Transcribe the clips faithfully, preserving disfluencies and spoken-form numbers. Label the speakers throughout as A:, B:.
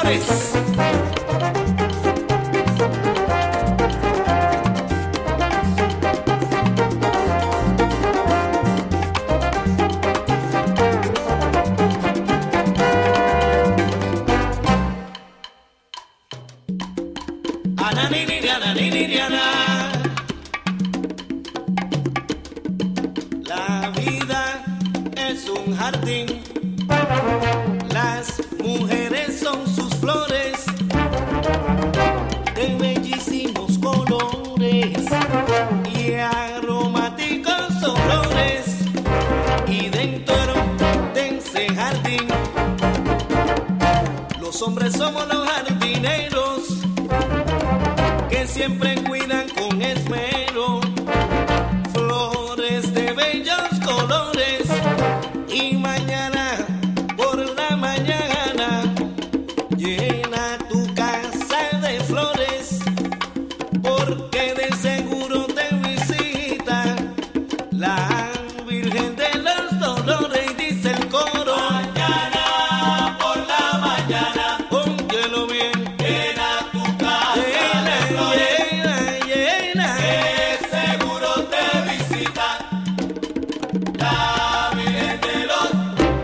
A: Flores. Ana, ni, ni, ana, ni, ni, ana. La vida es un jardín, las mujeres son sus flores de bellísimos colores y aromáticos olores, y dentro de ese jardín los hombres somos los jardineros que siempre cuidan con esmero flores de bellos colores, y mañana por la mañana llena tu casa de flores, porque de seguro te visita la Virgen de los Dolores, y dice el coro: mañana por la mañana, óyelo bien, llena tu casa de flores, llena, llena, que seguro te visita la Virgen de los.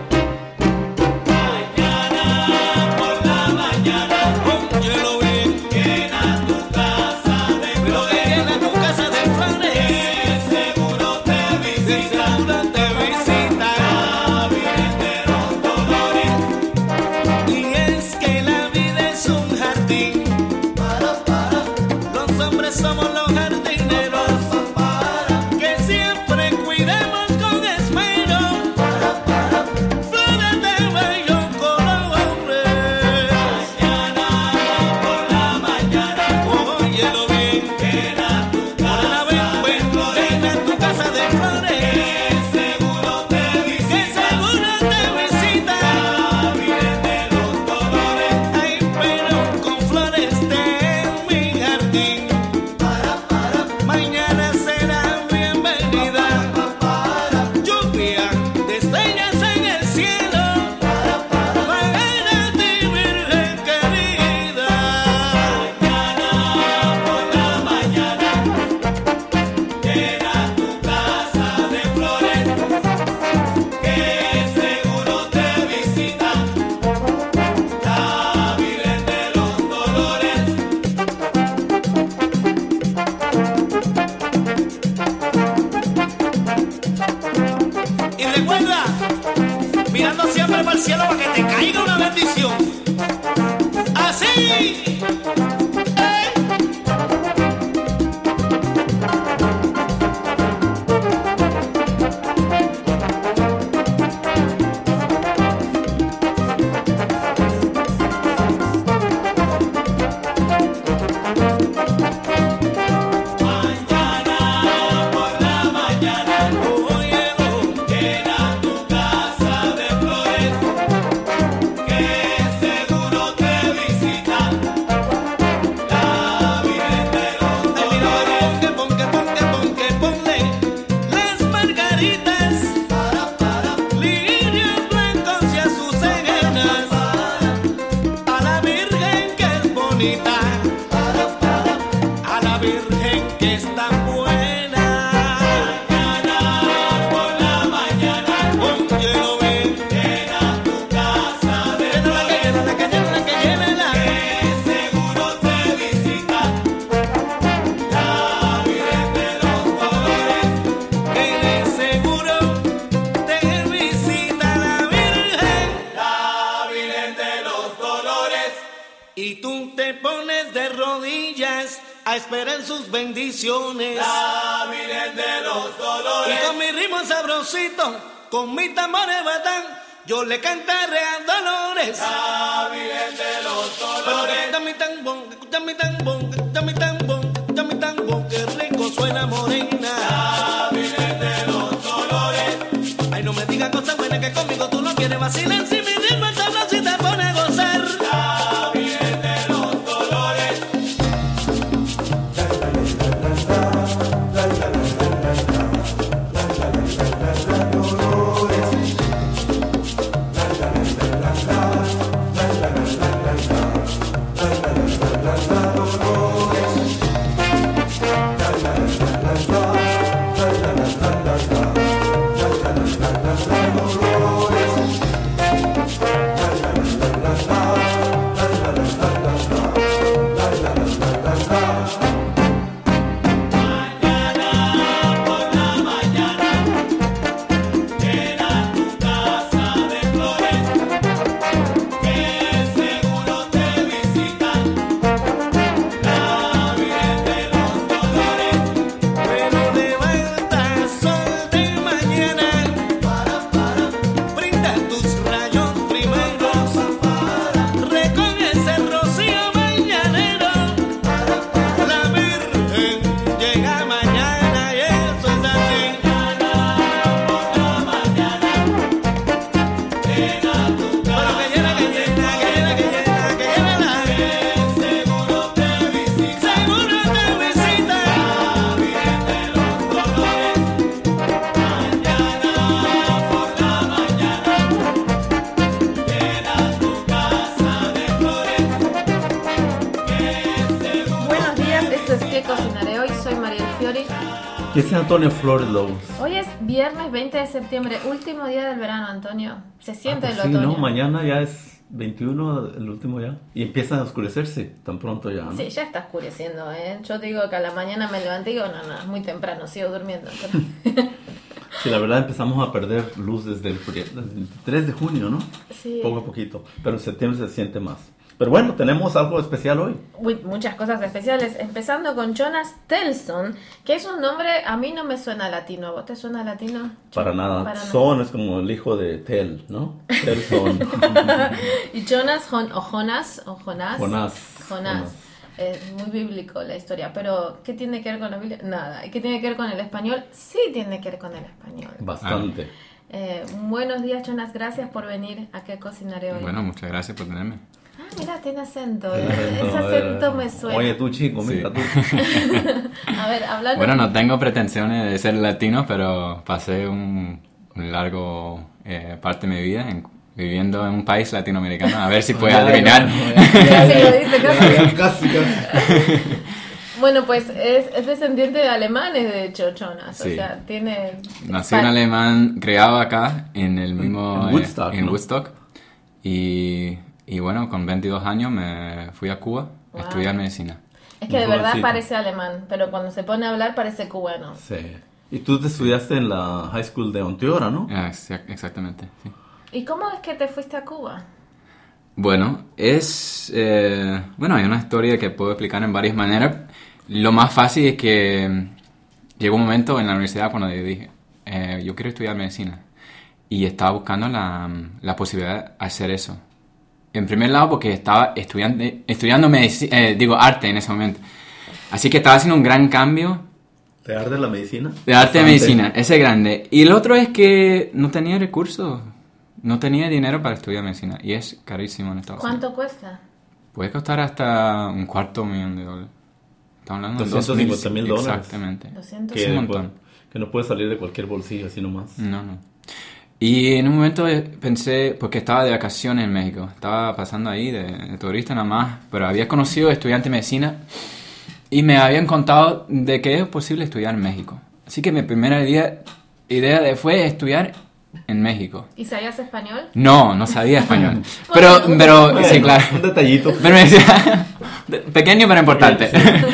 A: Mañana por la mañana, óyelo bien, llena tu casa de flores, llena tu casa de flores, que seguro te visita, seguro te visita la Virgen de los Dolores. Y es que la vida es un jardín, para, para, los hombres somos los jardineros que siempre cuidamos con esmero flores de bellos colores. Mañana por la mañana, óyelo bien, llena tu casa de flores, llena tu casa de flores, que seguro te visita, que seguro te visita la Virgen de los Dolores. Ay, pero con flores de mi jardín, para, para, mañana será bienvenida lluvia de estrellas en el cielo, para ti, Virgen querida. Mañana por la mañana, llena tu casa de flores, que seguro te visita la Virgen de los Dolores. Y recuerda, mirando siempre para el cielo para que te caiga una bendición. Así. ¡Eh! Mañana por la mañana, óyelo, llena tu casa de flores, que seguro te visita la Virgen de los Dolores. Ay, mira, ponque, ponque, ponque, ponle las margaritas, para, para, lirios blancos y azucenas, a la Virgen que es bonita, para, para, a la Virgen que es tan buena. Mañana por la mañana, óyelo bien, llena tu casa de flores, llénala, que llénala, que llénala, que seguro te visita la Virgen de los Dolores, que de seguro te visita la Virgen, la Virgen de los Dolores. Y tú te pones de rodillas a esperar sus bendiciones, la Virgen de los Dolores. Y con mi ritmo sabrosito, con mi tambores batán, yo le cantaré a Dolores, la Virgen de los Dolores. Pero escucha mi tambón, escucha mi tambón, escucha mi tambón, escucha mi tambón, que rico suena morena, la Virgen de los Dolores. Ay, no me digas cosas buenas, que conmigo tú no quieres vacilar, si mi ritmo es sabroso y te pone a gozar, la Virgen de los Dolores.
B: la la la la la la la la la la la. ¿Qué es Antonio Flores Lobos?
C: Hoy es viernes veinte de septiembre, último día del verano, Antonio. Se siente
B: Ah, pues
C: el
B: sí,
C: otoño.
B: no, mañana ya es veintiuno, el último ya. Y empieza a oscurecerse tan pronto ya, ¿no?
C: Sí, ya está oscureciendo, ¿eh? Yo te digo que a la mañana me levanté y digo, no, no, es muy temprano, sigo durmiendo. Pero...
B: Sí, la verdad empezamos a perder luz desde el, desde el veintitrés de junio, ¿no?
C: Sí.
B: Poco a poquito. Pero en septiembre se siente más. Pero bueno, tenemos algo especial hoy.
C: Uy, muchas cosas especiales, empezando con Jonas Telson, que es un nombre, a mí no me suena latino. ¿A vos te suena latino?
B: Para nada.
C: Para
B: Son
C: nada.
B: es como el hijo de Tel, ¿no? Telson.
C: Y Jonas, Jon- o Jonas, o Jonás.
B: Jonás.
C: Jonás.
B: Jonás.
C: Es muy bíblico la historia, pero ¿qué tiene que ver con la Biblia? Nada. ¿Y qué tiene que ver con el español? Sí tiene que ver con el español.
B: Bastante.
C: Eh, buenos días, Jonas, gracias por venir a qué cocinaré hoy.
D: Bueno, muchas gracias por tenerme.
C: Ah, mira, tiene acento.
B: Tiene
C: ¿eh?
B: acento,
C: Ese
B: a ver.
C: acento me suena.
B: Oye, tú, chico, mira tú.
C: A ver, hablando.
D: Bueno, no tengo pretensiones de ser latino, pero pasé un, un largo eh, parte de mi vida en- viviendo en un país latinoamericano. A ver si puedes
B: Ya,
D: adivinar.
B: ya, ya,
C: Sí,
B: ya,
C: lo dice casi.
B: ya, casi, casi.
C: Bueno, pues es, es descendiente de alemanes, de hecho, Jonas.
D: Sí.
C: O sea, tiene.
D: Nací un alemán criado acá en el
B: En
D: mismo... eh,
B: Woodstock,
D: en
B: ¿no?
D: Woodstock. Y, y bueno, con veintidós años me fui a Cuba
C: Wow.
D: a estudiar medicina.
C: Es que de
B: Un
C: verdad
B: jovencito.
C: parece alemán, pero cuando se pone a hablar parece cubano.
B: Sí. Y tú te estudiaste en la High School de Onteora, ¿no?
D: Ah, exa- exactamente, sí.
C: ¿Y cómo es que te fuiste a Cuba?
D: Bueno, es... eh, bueno, hay una historia que puedo explicar en varias maneras. Lo más fácil es que mm, llegó un momento en la universidad cuando yo dije, eh, yo quiero estudiar medicina. Y estaba buscando la, mm, la posibilidad de hacer eso. En primer lado porque estaba estudiando, estudiando medici- eh, digo, arte en ese momento. Así que estaba haciendo un gran cambio
B: ¿Te arde la medicina?
D: de arte de
B: Bastante.
D: medicina, ese es grande. Y el otro es que no tenía recursos, no tenía dinero para estudiar medicina. Y es carísimo en Estados Unidos.
C: ¿Cuánto cuesta?
D: Puede costar hasta un cuarto millón de dólares. Estamos hablando de
B: doscientos cincuenta mil dólares.
D: Exactamente.
C: doscientos.
D: Es
B: Que,
D: un
B: no
D: montón.
B: puede, que no puede salir de cualquier bolsillo así nomás.
D: No, no. Y en un momento eh, pensé, porque estaba de vacaciones en México, estaba pasando ahí de, de turista nada más, pero había conocido estudiantes de medicina y me habían contado de que es posible estudiar en México. Así que mi primera idea, idea de- fue estudiar en México.
C: ¿Y sabías español?
D: No, no sabía español. Pero,
C: Bueno,
D: pero,
B: Bueno,
D: sí, claro.
B: Un detallito.
D: Pero me decía, pequeño pero importante.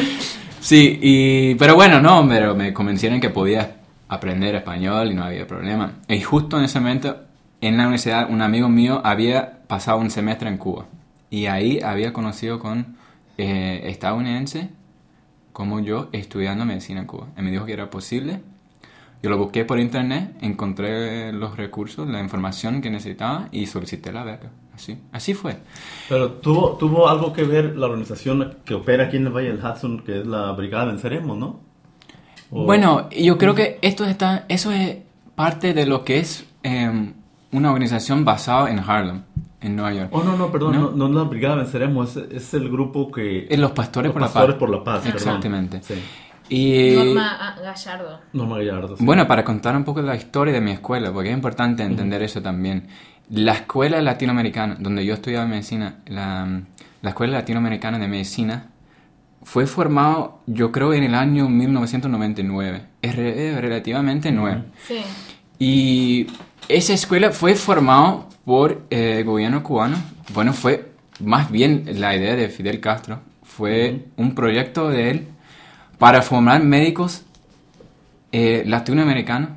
D: Sí, y, pero bueno, no, pero me convencieron que podía aprender español y no había problema. Y justo en ese momento, en la universidad, un amigo mío había pasado un semestre en Cuba. Y ahí había conocido con eh, estadounidenses como yo estudiando medicina en Cuba. Y me dijo que era posible. Yo lo busqué por internet, encontré los recursos, la información que necesitaba y solicité la beca. Así, así fue.
B: Pero tuvo, tuvo algo que ver la organización que opera aquí en el Valle del Hudson, que es la Brigada Venceremos, ¿no? O-
D: Bueno, yo creo que esto está, eso es parte de lo que es eh, una organización basada en Harlem, en Nueva York.
B: Oh, no, no, perdón,
D: ¿No?
B: no, no es la Brigada Venceremos, es, es el grupo que...
D: Eh, Los Pastores
B: Los
D: por la
B: Pastores
D: Paz.
B: por la Paz, perdón.
D: Exactamente.
B: Sí.
D: Y
C: Norma ah, Gallardo.
B: Norma Gallardo. sí.
D: bueno, para contar un poco la historia de mi escuela, porque es importante entender eso también. La escuela latinoamericana, donde yo estudiaba medicina, la, la escuela latinoamericana de medicina, fue formado, yo creo, en el año mil novecientos noventa y nueve. Es re- relativamente nuevo.
C: Sí.
D: Y esa escuela fue formada por eh, el gobierno cubano. Bueno, fue más bien la idea de Fidel Castro. Fue un proyecto de él para formar médicos eh, latinoamericanos.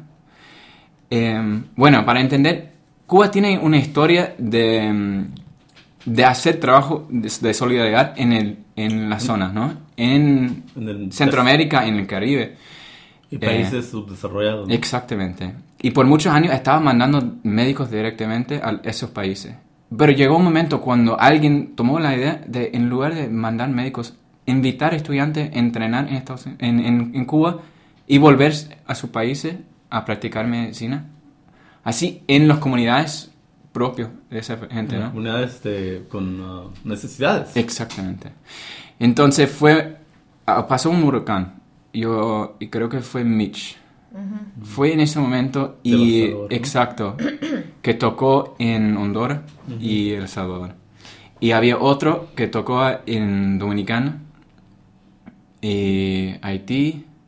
D: Eh, bueno, para entender, Cuba tiene una historia de, mm, de hacer trabajo de, de solidaridad en, el, en las zonas, ¿no? En
B: En el-
D: Centroamérica, en el Caribe.
B: Y países subdesarrollados. ¿no?
D: Exactamente. Y por muchos años estaba mandando médicos directamente a esos países. Pero llegó un momento cuando alguien tomó la idea de, en lugar de mandar médicos, invitar estudiantes a entrenar en, Estados Unidos- en, en, en Cuba y volver a sus países a practicar medicina. Así, en las comunidades propias de esa gente, ¿no?
B: Unidades de- con ah, necesidades.
D: Exactamente. Entonces fue, ah, pasó un huracán. Yo y creo que fue Mitch. Fue en ese momento y
B: Devastador, ¿no?
D: exacto que tocó en Honduras y El Salvador. Y había otro que tocó en Dominicana, y Haití,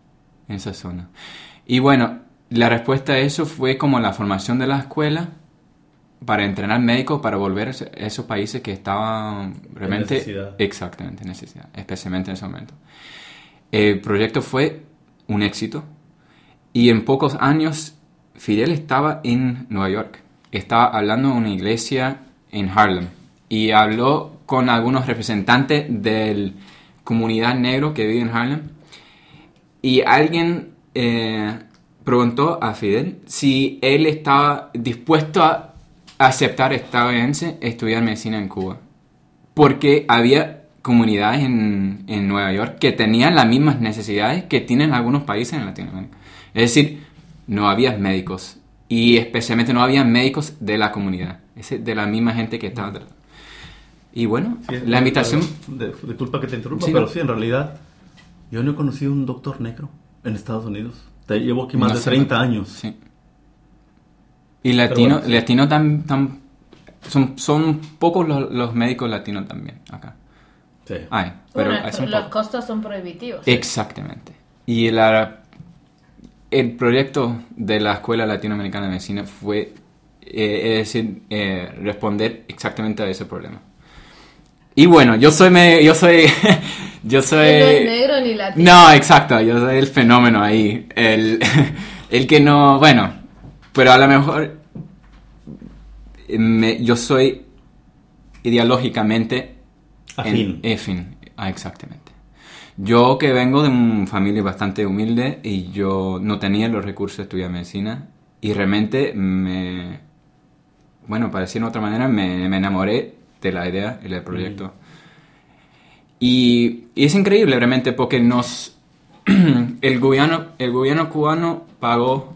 D: en esa zona. Y bueno, la respuesta a eso fue como la formación de la escuela para entrenar médicos para volver a esos países que estaban realmente...
B: Necesidad.
D: Exactamente, necesidad, especialmente en ese momento. El proyecto fue un éxito y en pocos años Fidel estaba en Nueva York. Estaba hablando en una iglesia en Harlem y habló con algunos representantes de la comunidad negra que vive en Harlem y alguien eh, preguntó a Fidel si él estaba dispuesto a aceptar estadounidense estudiar medicina en Cuba, porque había comunidades en, en Nueva York que tenían las mismas necesidades que tienen algunos países en Latinoamérica. Es decir, no había médicos, y especialmente no había médicos de la comunidad, es de la misma gente que estaba atrás. Y bueno,
B: Sí,
D: la invitación...
B: De, disculpa que te interrumpa,
D: Sí,
B: pero
D: no.
B: sí, en realidad, yo no he conocido un doctor negro en Estados Unidos. Te llevo aquí más
D: No
B: de
D: sé,
B: treinta años.
D: Sí. Y latino,
B: bueno, sí.
D: latino tan, tan, son, son pocos los, los médicos latinos también acá.
B: Sí.
D: Hay, pero
C: Bueno,
D: es un
C: los
D: poco.
C: costos son prohibitivos.
D: Exactamente. Y la, el proyecto de la Escuela Latinoamericana de Medicina fue, eh, es decir, eh, responder exactamente a ese problema. Y bueno, yo soy, me, yo soy, yo soy.
C: Él no es negro ni latino.
D: No, exacto, yo soy el fenómeno ahí, el, el que no, bueno, pero a lo mejor me, yo soy ideológicamente
B: Afín.
D: en- afín, ah, exactamente. Yo que vengo de una familia bastante humilde y yo no tenía los recursos de estudiar medicina y realmente me, bueno, para decirlo de otra manera, me, me enamoré de la idea y del proyecto.
B: Mm.
D: Y, y es increíble realmente porque nos el gobierno el gobierno cubano pagó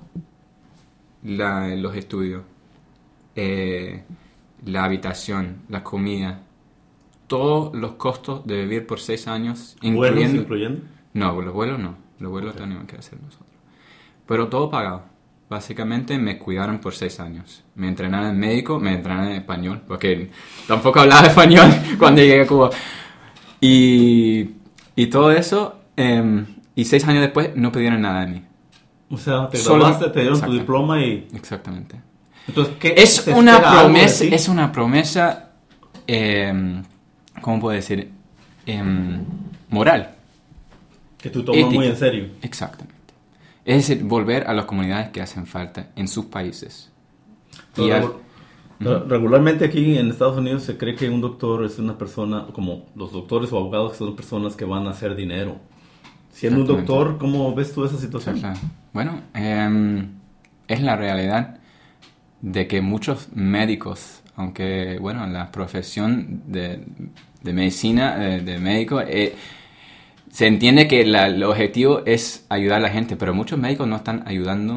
D: la- los estudios, eh, la habitación, la comida, todos los costos de vivir por seis años,
B: ¿Vuelos
D: incluyendo...
B: incluyendo?
D: No, los vuelos no. Los vuelos
B: Ok.
D: teníamos que hacer nosotros. Pero todo pagado. Básicamente me cuidaron por seis años. Me entrenaron en médico, me entrenaron en español, porque tampoco hablaba español cuando llegué a Cuba. Y, y todo eso, eh, y seis años después no pidieron nada de mí.
B: O sea, te
D: Solo-
B: graduaste, te dieron
D: Exacto.
B: tu diploma y...
D: Exactamente.
B: Entonces, ¿qué
D: Es
B: se
D: una
B: espera algo de
D: promesa,
B: ti?
D: es una promesa, eh, ¿cómo puedo decir? Em, moral.
B: Que tú tomas
D: ética.
B: muy en serio.
D: Exactamente. Es decir, volver a las comunidades que hacen falta en sus países. Y
B: Pero
D: al-
B: regu- re- Regularmente aquí en Estados Unidos se cree que un doctor es una persona, como los doctores o abogados, que son personas que van a hacer dinero. Siendo un
D: Exactamente.
B: doctor, ¿cómo ves tú esa situación?
D: Claro. Bueno, em, es la realidad de que muchos médicos, aunque, bueno, la profesión de, de medicina, de, de médico, eh, se entiende que la- el objetivo es ayudar a la gente, pero muchos médicos no están ayudando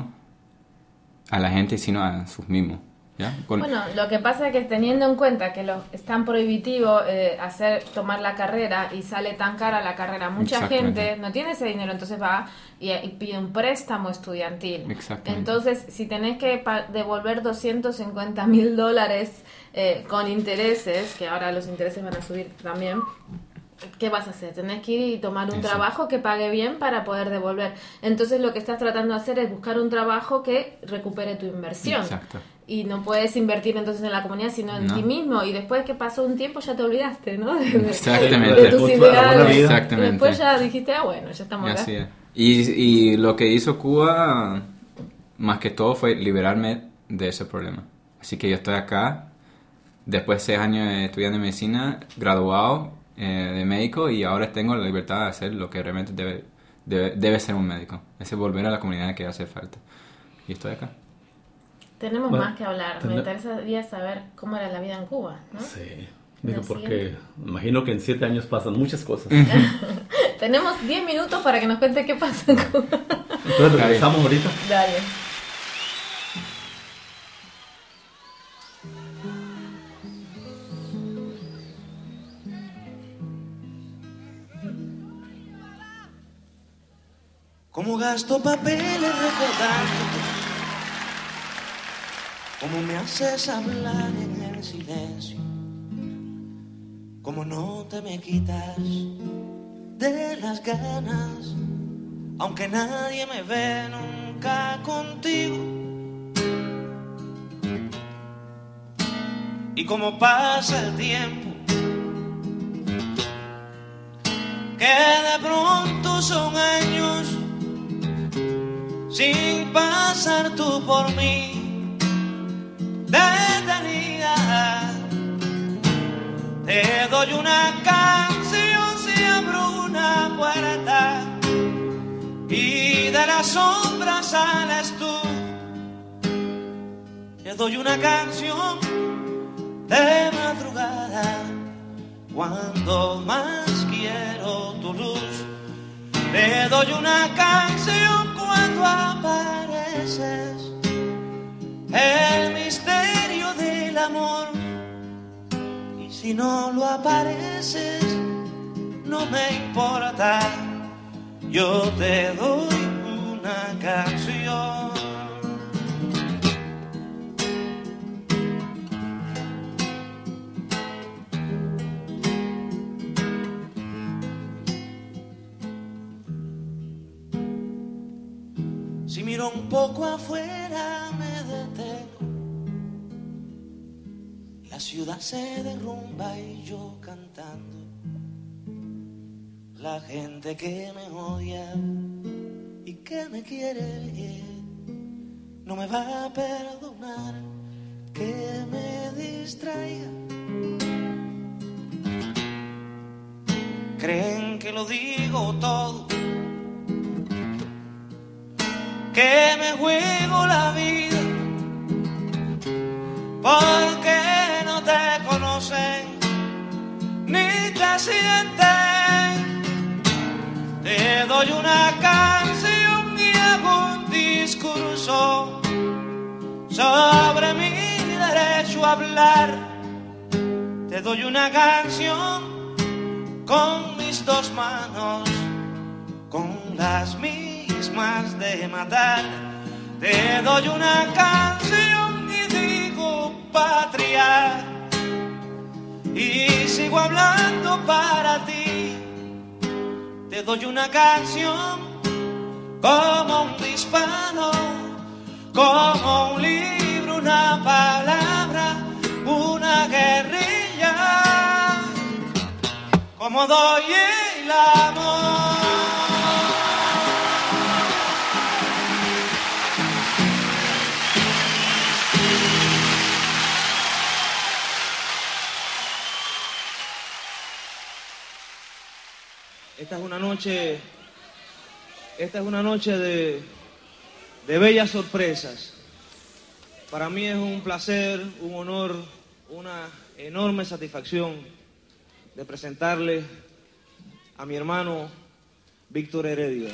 D: a la gente, sino a sus mismos. ¿Ya? Con-
C: Bueno, lo que pasa es que teniendo en cuenta que lo, es tan prohibitivo eh, hacer tomar la carrera y sale tan cara la carrera, mucha
D: Exactamente.
C: gente no tiene ese dinero, entonces va y, y pide un préstamo estudiantil.
D: Exactamente.
C: Entonces, si tenés que pa- devolver doscientos cincuenta mil dólares eh, con intereses, que ahora los intereses van a subir también, ¿qué vas a hacer? Tenés que ir y tomar un
D: Eso.
C: trabajo que pague bien para poder devolver. Entonces, lo que estás tratando de hacer es buscar un trabajo que recupere tu inversión.
D: Exacto.
C: Y no puedes invertir entonces en la comunidad, sino en
D: No.
C: ti mismo. Y después que pasó un tiempo ya te olvidaste, ¿no? De, de-
D: Exactamente.
C: de tus
B: Justo a la buena
C: ideales.
B: vida.
D: Exactamente.
C: Y después ya dijiste, ah, bueno, ya estamos acá.
D: Así es. Y, y lo que hizo Cuba, más que todo, fue liberarme de ese problema. Así que yo estoy acá, después de seis años estudiando medicina, graduado eh, de médico, y ahora tengo la libertad de hacer lo que realmente debe, debe, debe ser un médico. Es volver a la comunidad que hace falta. Y estoy acá.
C: Tenemos
B: Bueno,
C: más que hablar. Me
B: tendré-
C: interesaría saber cómo era la vida en Cuba, ¿no?
B: Sí. Digo,
C: Lo
B: porque imagino que en siete años pasan muchas cosas.
C: Tenemos diez minutos para que nos cuente qué pasa en Cuba.
B: Entonces regresamos ahorita.
C: Dale.
A: Como gasto papeles recordándote, como me haces hablar en el silencio, como no te me quitas de las ganas aunque nadie me ve nunca contigo. Y como pasa el tiempo, que de pronto son años sin pasar tú por mí detenida. Te doy una canción si abro una puerta y de la sombra sales tú. Te doy una canción de madrugada cuando más quiero tu luz. Te doy una canción cuando apareces, el misterio del amor. Y si no lo apareces, no me importa, yo te doy una canción. Si miro un poco afuera me detengo, la ciudad se derrumba y yo cantando. La gente que me odia y que me quiere bien no me va a perdonar que me distraiga. Creen que lo digo todo, que me juego la vida, porque no te conocen ni te sienten. Te doy una canción y hago un discurso sobre mi derecho a hablar. Te doy una canción con mis dos manos, con las mismas de matar. Te doy una canción y digo patria, y sigo hablando para ti. Te doy una canción como un disparo, como un libro, una palabra, una guerrilla, como doy el amor. Esta es una noche, esta es una noche de, de bellas sorpresas. Para mí es un placer, un honor, una enorme satisfacción de presentarle a mi hermano Víctor Heredia.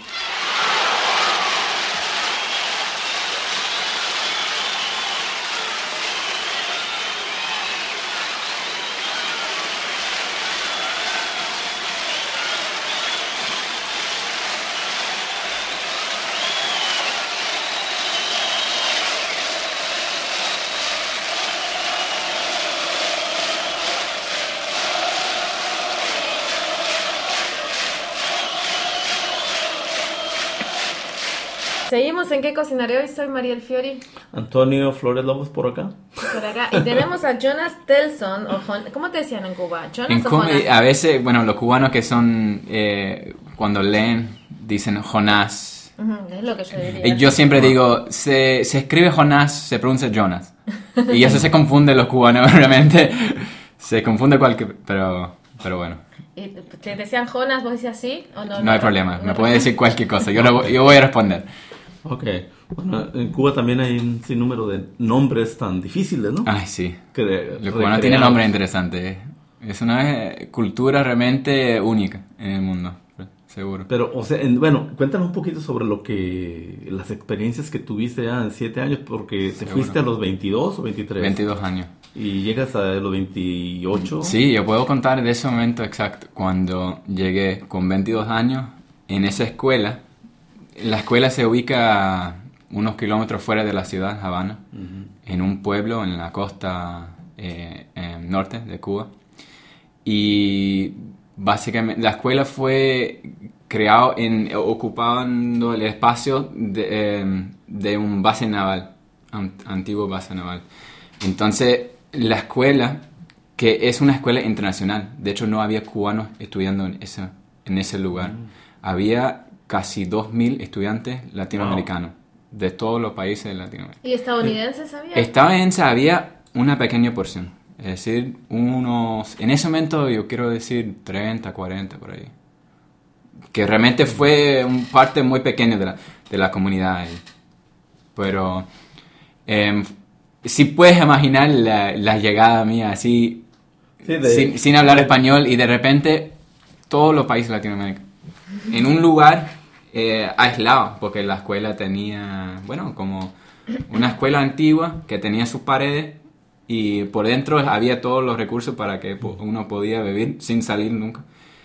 C: Seguimos en ¿Qué cocinaré hoy? Soy Mariel Fiori.
B: Antonio Flores Lobos por acá.
C: Por acá. Y tenemos a Jonas Telson, o Jon- ¿cómo te decían en Cuba? Jonas
D: En
C: o
D: Cuba,
C: Jonas.
D: a veces, bueno, los cubanos que son, eh, cuando leen, dicen Jonás.
C: Ujú, es lo que yo diría.
D: Y yo siempre digo, se, se escribe Jonás, se pronuncia Jonas. Y eso se confunde los cubanos, realmente. Se confunde cualquier... Pero, pero bueno.
C: ¿Y te decían Jonas, vos decías sí o no?
D: No hay problema, me puede decir cualquier cosa, yo, lo, yo voy a responder.
B: Ok. Bueno, en Cuba también hay un sinnúmero de nombres tan difíciles, ¿no?
D: Ay, sí.
B: Que
D: Los cubanos tienen nombres interesantes. Es una eh, cultura realmente única en el mundo, seguro.
B: Pero, o sea, en- bueno, cuéntanos un poquito sobre lo que... las experiencias que tuviste ya en siete años, porque te
D: Seguro.
B: fuiste a los veintidós o veintitrés.
D: veintidós años.
B: Y llegas a los veintiocho.
D: Sí, yo puedo contar de ese momento exacto. Cuando llegué con veintidós años, en esa escuela, la escuela se ubica unos kilómetros fuera de la ciudad, Habana,
B: Ujú.
D: en un pueblo en la costa eh, eh, norte de Cuba. Y básicamente la escuela fue creado en, ocupando el espacio de, eh, de un base naval, un antiguo base naval. Entonces, la escuela, que es una escuela internacional, de hecho no había cubanos estudiando en ese, en ese lugar. Mm. Había casi dos mil estudiantes latinoamericanos, wow, de todos los países de Latinoamérica.
C: ¿Y estadounidenses había?
D: Estadounidenses había una pequeña porción, es decir, unos, en ese momento yo quiero decir treinta, cuarenta por ahí. Que realmente fue un parte muy pequeña de la, de la comunidad ahí. Pero eh, si puedes imaginar la, la llegada mía así, sí, de, sin, sin hablar de, español, y de repente todos los países de Latinoamérica en un lugar eh, aislado, porque la escuela tenía, bueno, como una escuela antigua que tenía sus paredes y por dentro había todos los recursos para que uno podía vivir sin salir nunca.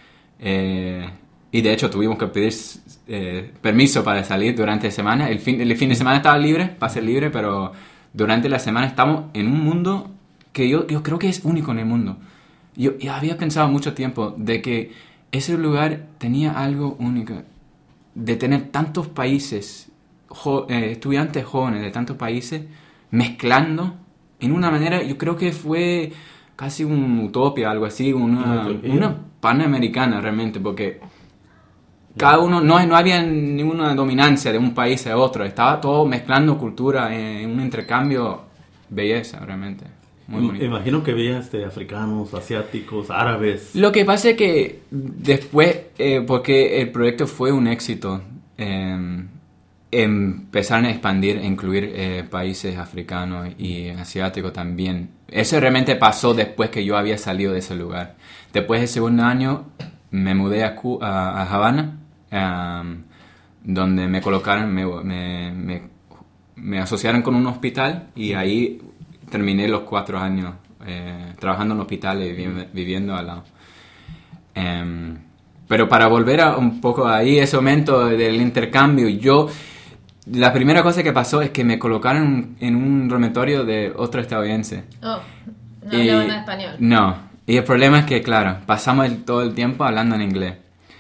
D: Eh, y de hecho tuvimos que pedir eh, permiso para salir durante la semana. El fin, el fin de semana estaba libre, pase libre, pero durante la semana estamos en un mundo que yo, yo creo que es único en el mundo. Yo, yo había pensado mucho tiempo de que ese lugar tenía algo único, de tener tantos países, jo, eh, estudiantes jóvenes de tantos países mezclando en una manera, yo creo que fue casi una utopía, algo así, una, una panamericana realmente, porque cada uno, no, no había ninguna dominancia de un país a otro, estaba todo mezclando cultura en un intercambio, belleza realmente. Muy bonito.
B: Imagino que veías este, africanos, asiáticos, árabes.
D: Lo que pasa es que después, eh, porque el proyecto fue un éxito, eh, empezaron a expandir, a incluir eh, países africanos y asiáticos también. Eso realmente pasó después que yo había salido de ese lugar. Después del segundo año me mudé a, Cuba, a, a Habana, um, donde me colocaron, me, me, me, me asociaron con un hospital y ahí terminé los cuatro años eh, trabajando en el hospital y vivi- viviendo al lado. Um, pero para volver a un poco ahí, ese momento del intercambio, yo, la primera cosa que pasó es que me colocaron en un dormitorio de otro estadounidense.
C: Oh, no hablaban español.
D: No, y el problema es que, claro, pasamos el, todo el tiempo hablando en inglés.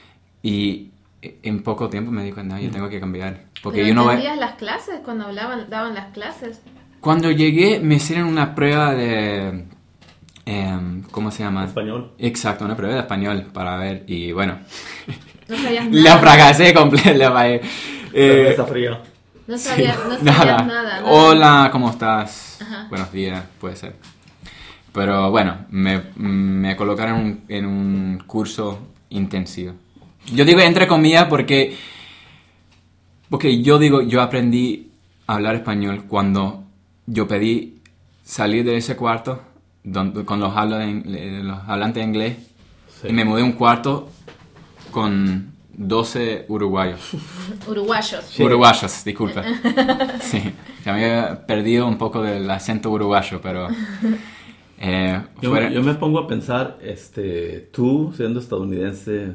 D: Y en poco tiempo me di cuenta, no, yo tengo que cambiar. Porque
C: ¿Pero
D: yo no
C: entendías las clases cuando hablaban, daban las clases?
D: Cuando llegué me hicieron una prueba de... Eh, ¿Cómo se llama?
B: Español.
D: Exacto, una prueba de español para ver. Y bueno,
C: no sabías nada.
D: La fracasé completa. Eh,
B: Cerveza fría.
C: No sabías,
D: sí,
C: no sabías
D: nada.
C: nada, nada.
D: Hola, ¿cómo estás?
C: Ajá.
D: Buenos días, puede ser. Pero bueno, me, me colocaron en un curso intensivo. Yo digo entre comillas porque, porque yo digo, yo aprendí a hablar español cuando yo pedí salir de ese cuarto donde, con los, habla de, los hablantes de inglés, sí, y me mudé a un cuarto con doce uruguayos.
C: Uruguayos.
D: Sí. Uruguayos, disculpa. Sí, se me había perdido un poco del acento uruguayo, pero... Eh,
B: yo,
D: fuera...
B: yo me pongo a pensar, este, tú siendo estadounidense,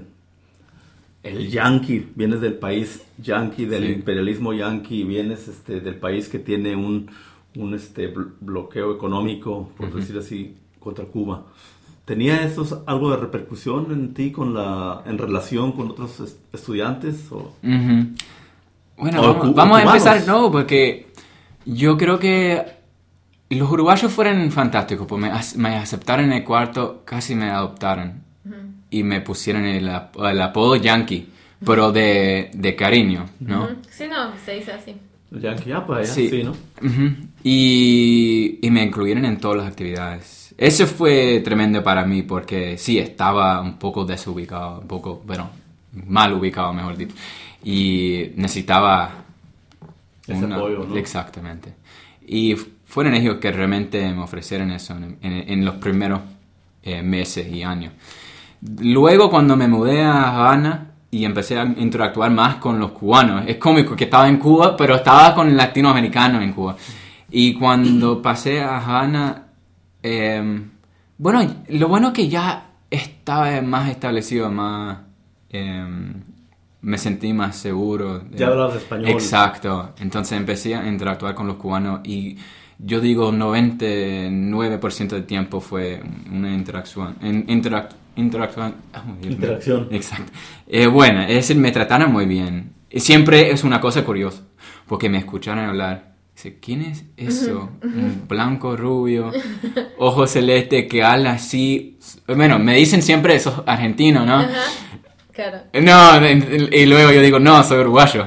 B: el yankee, vienes del país yankee, del sí. imperialismo yankee, vienes este, del país que tiene un, un este, bloqueo económico, por uh-huh. decir así, contra Cuba. ¿Tenía eso algo de repercusión en ti con la, en relación con otros est- estudiantes? O,
D: uh-huh. Bueno,
B: o
D: vamos,
B: cu-
D: vamos a
B: cubanos?
D: empezar, no, porque yo creo que los uruguayos fueron fantásticos, pues me, me aceptaron en el cuarto, casi me adoptaron. Uh-huh. Y me pusieron el, el apodo Yankee, pero de, de cariño, ¿no?
C: Uh-huh. Sí, no, se dice así.
B: Yankee, ah, pues allá,
D: sí,
B: sí, ¿no?
D: Uh-huh. Y, y me incluyeron en todas las actividades. Eso fue tremendo para mí porque sí, estaba un poco desubicado, un poco, bueno, mal ubicado, mejor dicho. Y necesitaba
B: ese
D: una,
B: apoyo, ¿no?
D: Exactamente. Y fueron ellos que realmente me ofrecieron eso en, en, en los primeros eh, meses y años. Luego, cuando me mudé a Habana y empecé a interactuar más con los cubanos, es cómico que estaba en Cuba, pero estaba con latinoamericanos en Cuba. Y cuando pasé a Habana, eh, bueno, lo bueno es que ya estaba más establecido, más, eh, me sentí más seguro.
B: Ya hablabas español.
D: Exacto. Entonces empecé a interactuar con los cubanos y yo digo noventa y nueve por ciento del tiempo fue una interacción, interac- interacción. Oh, Dios mío.
B: Interacción.
D: Exacto. Eh, buena, es decir, me trataron muy bien. Siempre es una cosa curiosa, porque me escucharon hablar. Dice, ¿quién es eso? Un blanco, rubio, ojos celeste, que habla así. Bueno, me dicen siempre esos argentinos, ¿no?
C: Ajá. Claro.
D: No, y luego yo digo, no, soy uruguayo.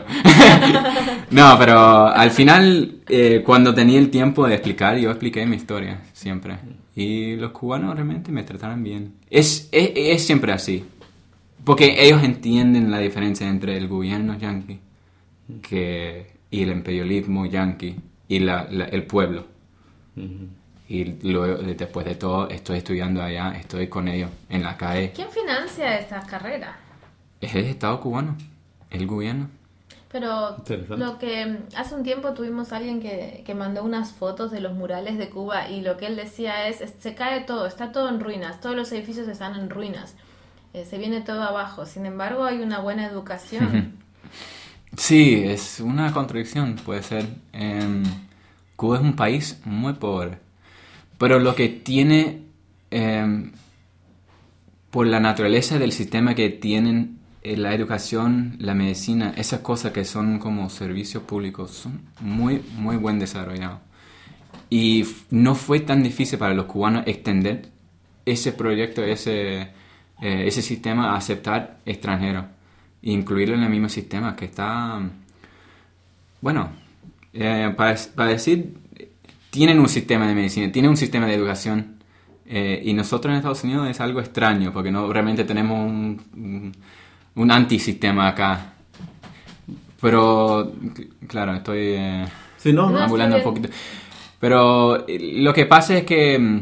D: No, pero al final, eh, cuando tenía el tiempo de explicar, yo expliqué mi historia, siempre. Y los cubanos realmente me trataron bien. Es, es, es siempre así. Porque ellos entienden la diferencia entre el gobierno yanqui que, y el imperialismo yanqui y la, la, el pueblo.
B: Ujú.
D: Y luego, después de todo, estoy estudiando allá, estoy con ellos en la calle.
C: ¿Quién financia esta carrera?
D: Es el Estado cubano, el gobierno.
C: Pero
B: Interesante.
C: lo que hace un tiempo tuvimos a alguien que, que mandó unas fotos de los murales de Cuba y lo que él decía es, es se cae todo, está todo en ruinas, todos los edificios están en ruinas, eh, se viene todo abajo, sin embargo hay una buena educación.
D: Sí, es una contradicción, puede ser. Eh, Cuba es un país muy pobre, pero lo que tiene, eh, por la naturaleza del sistema que tienen, eh, la educación, la medicina, esas cosas que son como servicios públicos, son muy, muy buen desarrollados. Y f- no fue tan difícil para los cubanos extender ese proyecto, ese, eh, ese sistema a aceptar extranjeros e incluirlo en el mismo sistema que está, bueno, eh, para, para decir, tienen un sistema de medicina, tienen un sistema de educación, eh, y nosotros en Estados Unidos es algo extraño porque no realmente tenemos un, un, un antisistema acá. Pero, claro, estoy eh,
B: Sí, no,
C: No,
B: no.
D: ambulando un
C: está bien.
D: poquito. Pero eh, lo que pasa es que mm,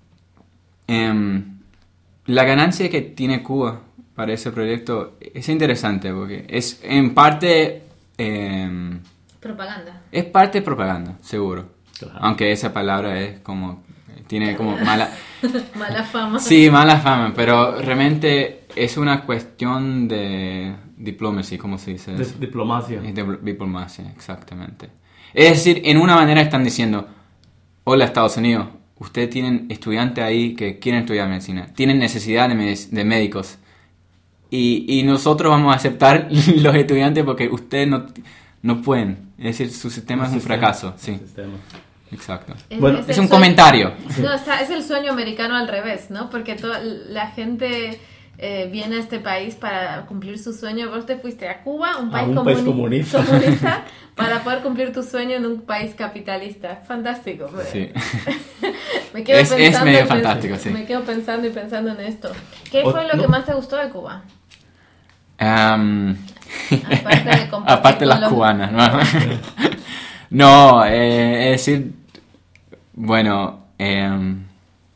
D: em, la ganancia que tiene Cuba para ese proyecto es interesante porque es en parte em,
C: Propaganda.
D: es parte propaganda, seguro.
B: Claro.
D: Aunque esa palabra es como tiene como mala
C: Mala fama.
D: sí, mala fama, pero realmente es una cuestión de diplomacy, ¿cómo se dice
B: De-
D: eso?
B: diplomacia.
D: Es de diplomacia, exactamente. Es decir, en una manera están diciendo, hola Estados Unidos, ustedes tienen estudiantes ahí que quieren estudiar medicina, tienen necesidad de, med- de médicos, y, y nosotros vamos a aceptar los estudiantes porque ustedes no, no pueden. Es decir, su sistema
B: El
D: es un
B: sistema,
D: fracaso,
B: el
D: sí,
B: sistema.
D: exacto.
B: Bueno,
D: Es
C: el
D: un
C: sueño-
D: comentario.
C: No, está, es el sueño americano al revés, ¿no? Porque toda la gente eh, viene a este país para cumplir su sueño. Vos te fuiste a Cuba, un
B: A
C: país,
B: un país
C: comuni-
B: comunista.
C: comunista, para poder cumplir tu sueño en un país capitalista. Fantástico.
D: Sí.
C: Me quedo
D: Es- es
C: pensando
D: medio
C: y pens-
D: fantástico, sí.
C: Me quedo pensando y pensando en esto. ¿Qué
B: O-
C: fue lo
B: no.
C: que más te gustó de Cuba?
D: Am,
C: Aparte de compartir
D: aparte las
C: con los-
D: cubanas, ¿no? No, eh, es decir, bueno, em,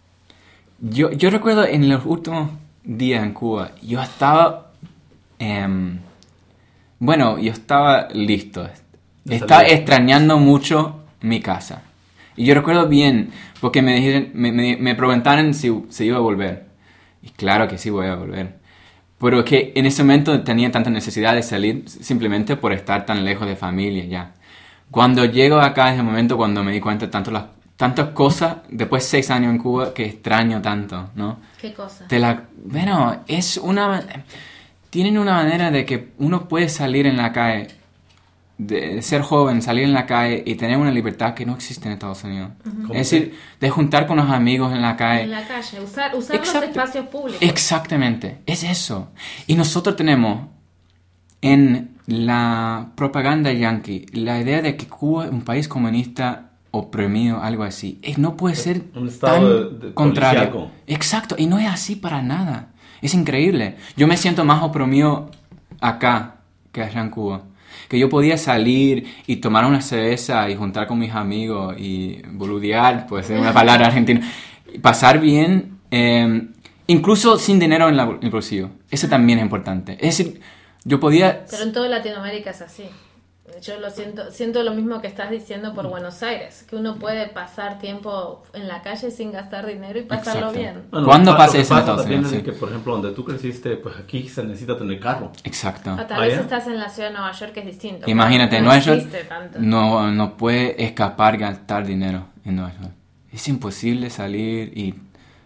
D: yo, yo recuerdo en los últimos días en Cuba, yo estaba, em, bueno, yo estaba listo,
B: De
D: estaba
B: salir.
D: extrañando mucho mi casa. Y yo recuerdo bien, porque me dijeron, me, me, me preguntaron si, si iba a volver. Y claro que sí voy a volver. Pero que en ese momento tenía tanta necesidad de salir simplemente por estar tan lejos de familia ya. Cuando llego acá es el momento cuando me di cuenta de tanto las, tantas cosas, después de seis años en Cuba, que extraño tanto, ¿no?
C: ¿Qué cosa?
D: Te la, bueno, es una... Tienen una manera de que uno puede salir en la calle, de ser joven, salir en la calle y tener una libertad que no existe en Estados Unidos.
B: ¿Cómo
D: Es decir, de juntar con los amigos en la calle.
C: En la calle, usar, usar los
D: Exacto.
C: espacios públicos.
D: Exactamente, es eso. Y nosotros tenemos en la propaganda yanqui la idea de que Cuba es un país comunista oprimido, algo así. Es, no puede ser
B: Un estado
D: tan
B: de- de
D: contrario.
B: policíaco.
D: Exacto, y no es así para nada. Es increíble. Yo me siento más oprimido acá que allá en Cuba. Que yo podía salir y tomar una cerveza y juntar con mis amigos y boludear, pues es una palabra argentina, y pasar bien, eh, incluso sin dinero en, la- en el bolsillo. Eso también es importante. Es decir, yo podía...
C: Pero en toda Latinoamérica es así. Yo lo siento, siento lo mismo que estás diciendo por Buenos Aires, que uno puede pasar tiempo en la calle sin gastar dinero y pasarlo
D: Exacto.
C: bien.
B: Bueno,
D: ¿Cuándo
B: lo que
D: pasa eso en
B: pasa
D: Estados
B: también
D: Unidos?
B: es de
D: Sí.
B: que, por ejemplo, donde tú creciste, pues aquí se necesita tener carro.
D: Exacto.
C: O tal
B: Vaya.
C: vez estás en la ciudad de Nueva York, que es distinto.
D: Imagínate,
C: no
D: Nueva York
C: existe tanto.
D: no, no puede escapar gastar dinero en Nueva York. Es imposible salir y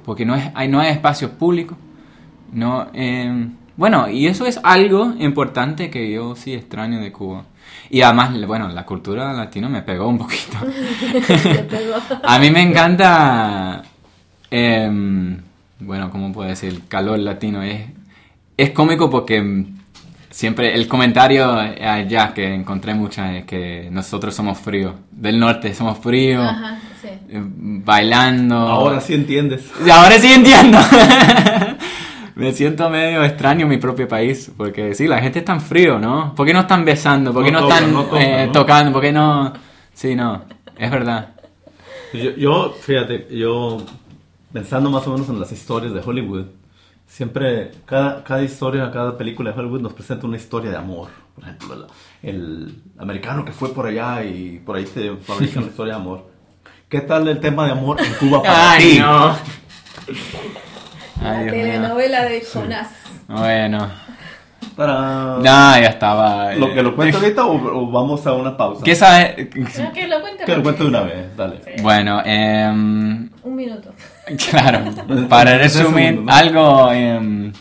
D: porque no, es, hay, no hay espacios públicos. No, eh, bueno, y eso es algo importante que yo sí extraño de Cuba. Y además, bueno, la cultura latina me pegó un poquito.
C: Te pegó.
D: A mí me encanta, eh, bueno, ¿cómo puedo decir? El calor latino. Es, es cómico porque siempre el comentario allá que encontré muchas es que nosotros somos fríos. Del norte somos fríos.
C: Ajá, sí.
D: eh, bailando.
B: Ahora sí entiendes.
D: Y ahora sí entiendo. Me siento medio extraño en mi propio país, porque sí, la gente es tan frío, ¿no? ¿Por qué no están besando? ¿Por qué no,
B: No tocan,
D: están
B: no tocan,
D: eh,
B: ¿no?
D: tocando? ¿Por qué no? Sí, no, es verdad.
B: Yo, yo, fíjate, yo pensando más o menos en las historias de Hollywood, siempre, cada, cada historia, cada película de Hollywood nos presenta una historia de amor. Por ejemplo, el, el americano que fue por allá y por ahí te fabrican la historia de amor. ¿Qué tal el tema de amor en Cuba para
D: Ay,
B: ti?
D: no.
C: La
D: Ay, Dios mío.
C: telenovela de Jonás.
D: Bueno,
B: Para...
D: no, ya estaba. eh.
B: ¿Lo que lo cuento ahorita o, o vamos a una pausa?
D: ¿Qué sabes?
C: No, que lo cuente.
B: Que lo cuento de una vez, dale.
D: Bueno, em,
C: Un minuto.
D: claro, para resumir
B: Segundo, ¿no?
D: algo. em,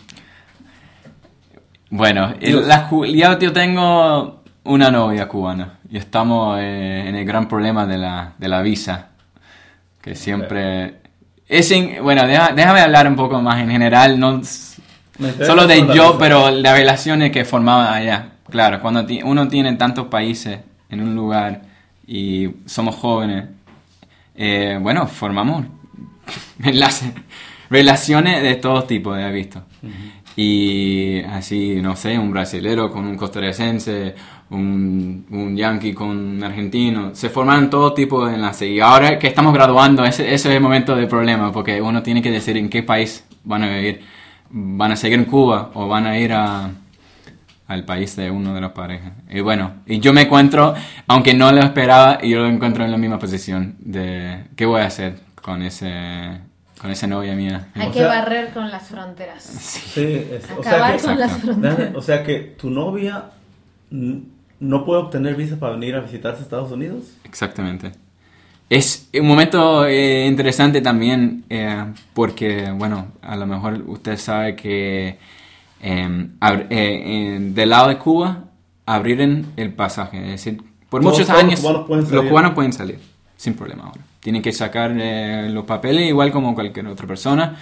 D: bueno, el- la ju- yo, yo tengo una novia cubana y estamos eh, en el gran problema de la, de la visa. Que siempre. Es in- bueno, deja- déjame hablar un poco más en general, no s-
B: Me interesa
D: solo de
B: la
D: yo,
B: visa.
D: pero las relaciones que formaba allá. Claro, cuando ti- uno tiene tantos países en un lugar y somos jóvenes, eh, bueno, formamos enlaces, relaciones de todo tipo, he visto. Y así, no sé, un brasilero con un costarricense, un, un yanqui con un argentino, se forman todo tipo de enlaces. Y ahora que estamos graduando, ese, ese es el momento del problema, porque uno tiene que decidir en qué país van a vivir. ¿Van a seguir en Cuba o van a ir a, al país de uno de las parejas? Y bueno, y yo me encuentro, aunque no lo esperaba, y yo lo encuentro en la misma posición de qué voy a hacer con ese con esa novia mía.
C: Hay
B: O
C: que
B: sea-
C: barrer con las fronteras.
B: Sí, es- o sea
C: Acabar
B: que,
C: con las
D: Exacto.
C: fronteras.
B: déjame- o sea que tu novia mm, no puede obtener visa para venir a visitarte a Estados Unidos.
D: Exactamente. Es un momento eh, interesante también eh, porque, bueno, a lo mejor usted sabe que eh, ab- eh, en- del lado de Cuba abrieron el pasaje. Es decir, por
B: Todos-
D: muchos
B: todos los
D: años
B: cubanos pueden
D: los
B: salir.
D: cubanos pueden salir sin problema ahora. Tienen que sacar eh, los papeles igual como cualquier otra persona,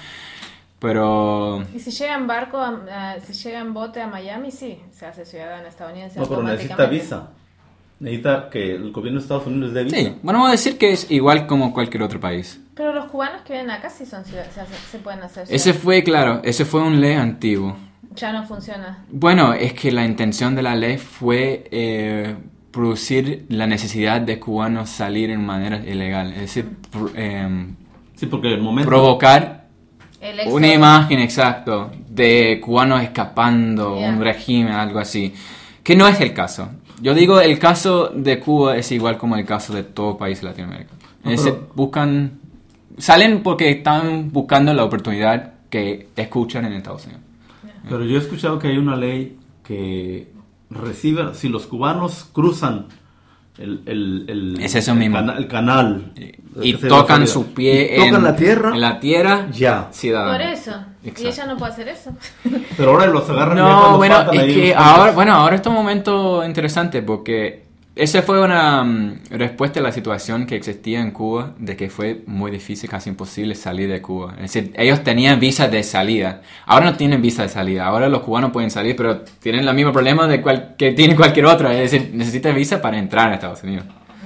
D: pero...
C: Y si llega en barco, a- a- si llega en bote a Miami, sí, se hace ciudadano estadounidense
B: No, pero necesita
C: automáticamente.
B: visa. Necesita que el gobierno de Estados Unidos dé visa.
D: Sí, bueno, vamos a decir que es igual como cualquier otro país.
C: Pero los cubanos que vienen acá sí son ciudadanos, se, hace- se pueden hacer
D: Ese
C: ciudadanos.
D: fue, claro, ese fue un ley antiguo.
C: Ya no funciona.
D: Bueno, es que la intención de la ley fue eh, producir la necesidad de cubanos salir en manera ilegal. Es decir, pro- em,
B: Sí, porque el momento...
D: provocar
C: El éxodo.
D: una imagen exacto de cubanos escapando,
C: Yeah.
D: un régimen, algo así. Que no es el caso. Yo digo, el caso de Cuba es igual como el caso de todo país latinoamericano.
B: No,
D: Es decir,
B: pero-
D: buscan... Salen porque están buscando la oportunidad que escuchan en Estados Unidos.
B: Pero yo he escuchado que hay una ley que recibe, si los cubanos cruzan el, el, el,
D: Es eso
B: el
D: mismo.
B: cana- el canal
D: Y
B: que se
D: tocan
B: llama
D: su
B: Florida,
D: pie
B: y tocan
D: en
B: la tierra,
D: en la tierra,
B: ya.
D: ciudadano.
C: Por eso. Y
D: Exacto.
C: ella no puede hacer eso.
B: Pero ahora los agarran ya
D: No,
B: cuando
D: bueno,
B: faltan
D: es
B: ahí
D: que
B: unos cuantos.
D: ahora, bueno, ahora está un momento interesante porque esa fue una mm, respuesta a la situación que existía en Cuba de que fue muy difícil, casi imposible salir de Cuba. Es decir, ellos tenían visas de salida. Ahora no tienen visa de salida. Ahora los cubanos pueden salir, pero tienen el mismo problema de cual- que tiene cualquier otro. Es decir, necesitan visa para entrar a Estados Unidos.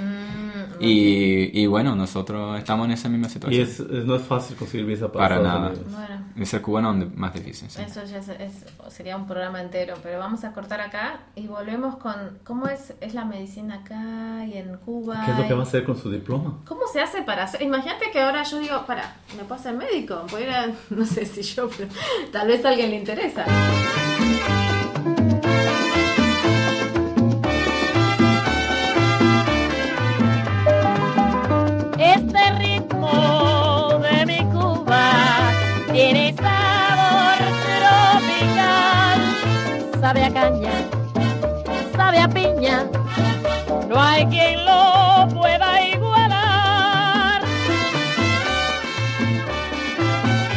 C: Mm,
D: Y, y bueno, nosotros estamos en esa misma
B: Y
D: situación.
B: es, es- no es fácil conseguir visa para,
D: Para
B: Estados
D: nada.
B: Unidos.
C: bueno,
D: Es el cubano donde más difícil. Sí.
C: eso ya es- es- sería un programa entero, pero vamos a cortar acá y volvemos con cómo es, es la medicina acá y en Cuba.
B: ¿Qué es lo que
C: y-
B: va a hacer con su diploma?
C: ¿Cómo se hace para hacer? Imagínate que ahora yo digo, para, me puedo hacer médico, voy a ir a, no sé si yo, pero tal vez a alguien le interesa.
E: Este ritmo de mi Cuba tiene sabor tropical, sabe a caña, sabe a piña, no hay quien lo pueda igualar.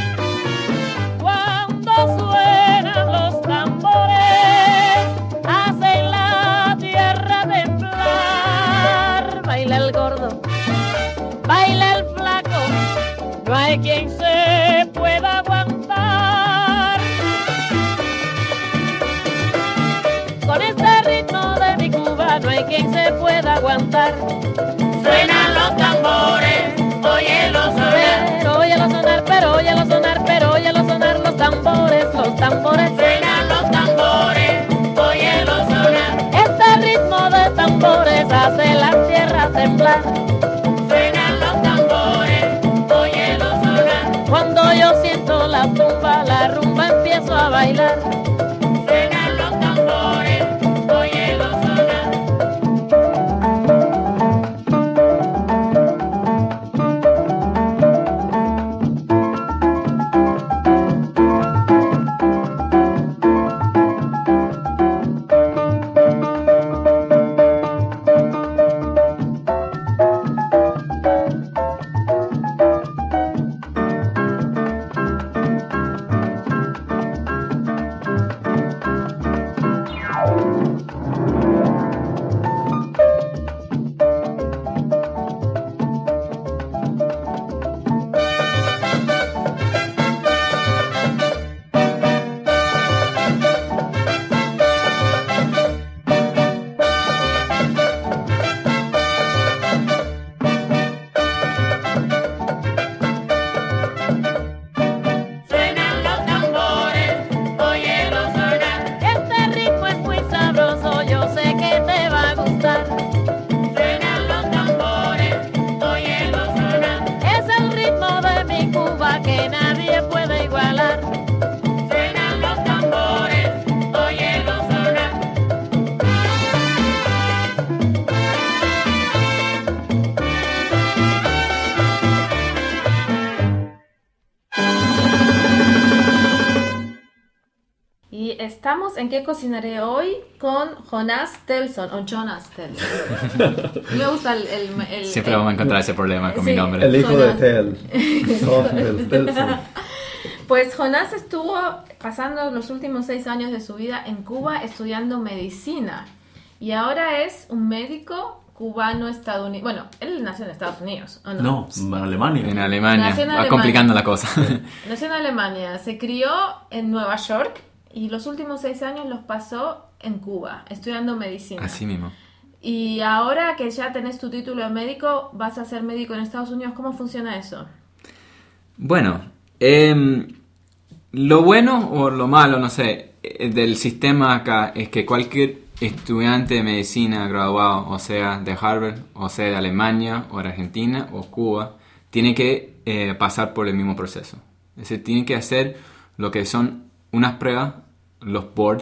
E: quien se pueda aguantar.
A: Suenan los tambores, óyelo sonar.
E: Pero óyelo sonar, pero óyelo sonar, pero óyelo sonar los tambores, los tambores.
A: Suenan los tambores, óyelo sonar.
E: Este ritmo de tambores hace la tierra temblar.
A: Suenan los tambores, óyelo sonar.
E: Cuando yo siento la tumba, la rumba empiezo a bailar.
A: Suenan los tambores, óyelo sonar. Suenan los tambores, óyelo sonar.
E: Este ritmo es muy sabroso, yo sé que te va a gustar.
A: Suenan los tambores, óyelo sonar.
E: Es el ritmo de mi Cuba que nadie puede igualar.
A: Suenan los tambores, óyelo sonar.
C: Y estamos en ¿Qué cocinaré hoy? Con Jonas Telson, o Jonas Telson. Me gusta el... el, el-
D: Siempre
C: el-
D: vamos a encontrar ese problema con
C: Sí.
D: mi nombre.
B: El hijo de
C: Jonas.
B: Tel. Son del Telson.
C: Pues Jonás estuvo pasando los últimos seis años de su vida en Cuba estudiando medicina. Y ahora es un médico cubano estadounidense. Bueno, él nació en Estados Unidos, ¿o no?
B: No, en Alemania.
D: En Alemania.
C: Nació en
D: Va
C: Alemania.
D: complicando la cosa.
C: Nació en Alemania, se crió en Nueva York y los últimos seis años los pasó en Cuba, estudiando medicina.
D: Así mismo.
C: Y ahora que ya tenés tu título de médico, vas a ser médico en Estados Unidos. ¿Cómo funciona eso?
D: Bueno, em, lo bueno o lo malo, no sé, eh, del sistema acá es que cualquier estudiante de medicina graduado, o sea de Harvard, o sea de Alemania, o de Argentina, o Cuba, tiene que eh, pasar por el mismo proceso. Es decir, tiene que hacer lo que son unas pruebas, los board,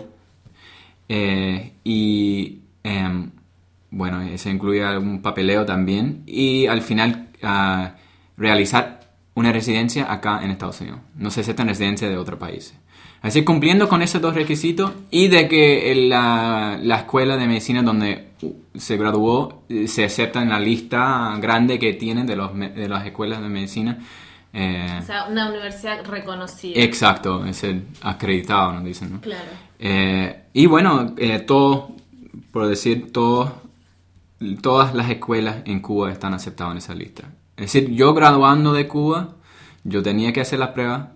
D: eh, y em, bueno, eso incluye algún papeleo también, y al final ah, realizar una residencia acá en Estados Unidos. No se aceptan residencias de otros países. Así cumpliendo con esos dos requisitos y de que en la, la escuela de medicina donde se graduó eh, se acepta en la lista grande que tienen de, los, me- de las escuelas de medicina. eh,
C: O sea, una universidad reconocida.
D: exacto, es el acreditado, nos dicen, ¿no?
C: Claro.
D: Eh, y bueno, eh, todo, por decir, todo, todas las escuelas en Cuba están aceptadas en esa lista. Es decir, yo graduando de Cuba, yo tenía que hacer las pruebas.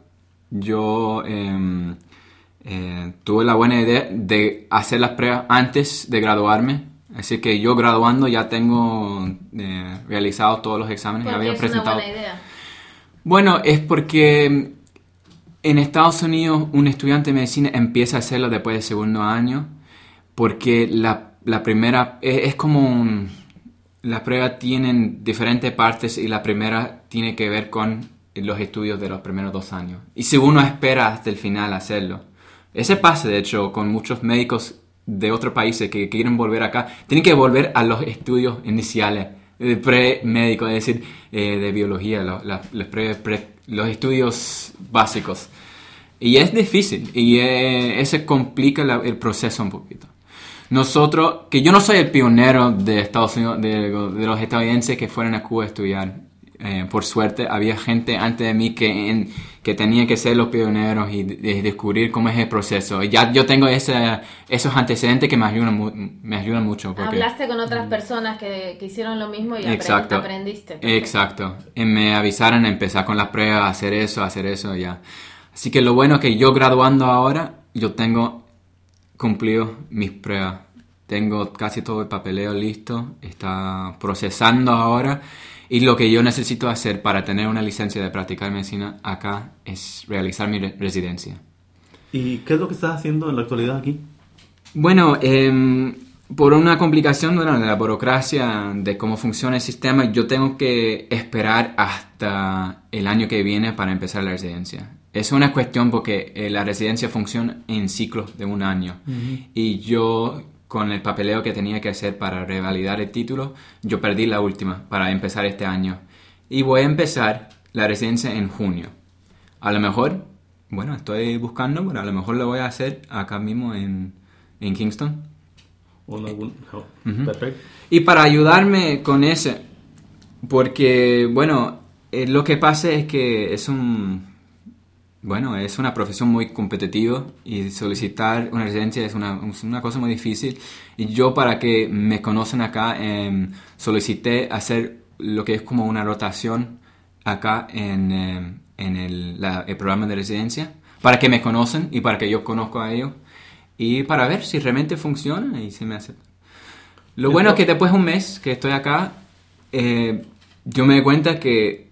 D: Yo eh, eh, tuve la buena idea de hacer las pruebas antes de graduarme. Así que yo graduando ya tengo eh, realizado todos los exámenes.
C: ¿Por
D: Ya
C: qué
D: había
C: es
D: presentado.
C: una buena idea?
D: Bueno, es porque en Estados Unidos un estudiante de medicina empieza a hacerlo después del segundo año, porque la, la primera es, es como un, las pruebas tienen diferentes partes y la primera tiene que ver con los estudios de los primeros dos años. Y si uno espera hasta el final hacerlo, ese pasa de hecho con muchos médicos de otros países que quieren volver acá, tienen que volver a los estudios iniciales de pre-médico, es decir, eh, de biología, los, la- los, pre- pre- los estudios básicos. Y es difícil, y eh, eso complica la- el proceso un poquito. Nosotros, que yo no soy el pionero de Estados Unidos, de, de los estadounidenses que fueron a Cuba a estudiar. Eh, por suerte, había gente antes de mí que, en, que tenía que ser los pioneros y de- de descubrir cómo es el proceso. Y ya yo tengo ese, esos antecedentes que me ayudan, mu- me ayudan mucho. Porque,
C: Hablaste con otras personas que, que hicieron lo mismo y apre-
D: Exacto.
C: aprendiste.
D: Exacto. Y me avisaron a empezar con las pruebas, hacer eso, hacer eso, ya. Así que lo bueno es que yo graduando ahora, yo tengo cumplido mis pruebas tengo casi todo el papeleo listo, está procesando ahora. Y lo que yo necesito hacer para tener una licencia de practicar medicina acá es realizar mi re- residencia.
B: ¿Y qué es lo que estás haciendo en la actualidad aquí?
D: Bueno, eh, por una complicación bueno, de la burocracia, de cómo funciona el sistema, yo tengo que esperar hasta el año que viene para empezar la residencia. Es una cuestión porque eh, la residencia funciona en ciclos de un año. Uh-huh. Y yo, con el papeleo que tenía que hacer para revalidar el título, yo perdí la última para empezar este año. Y voy a empezar la residencia en junio. A lo mejor, bueno, estoy buscando, pero a lo mejor lo voy a hacer acá mismo en, en Kingston.
B: Oh, no, oh,
D: uh-huh.
B: Perfecto.
D: Y para ayudarme con eso, porque, bueno, eh, lo que pasa es que es un... Bueno, es una profesión muy competitiva y solicitar una residencia es una, una cosa muy difícil. Y yo, para que me conocen acá, eh, solicité hacer lo que es como una rotación acá en, eh, en el, la, el programa de residencia, para que me conocen y para que yo conozca a ellos y para ver si realmente funciona y si me aceptan. Lo bueno es que después de un mes que estoy acá, eh, yo me doy cuenta que...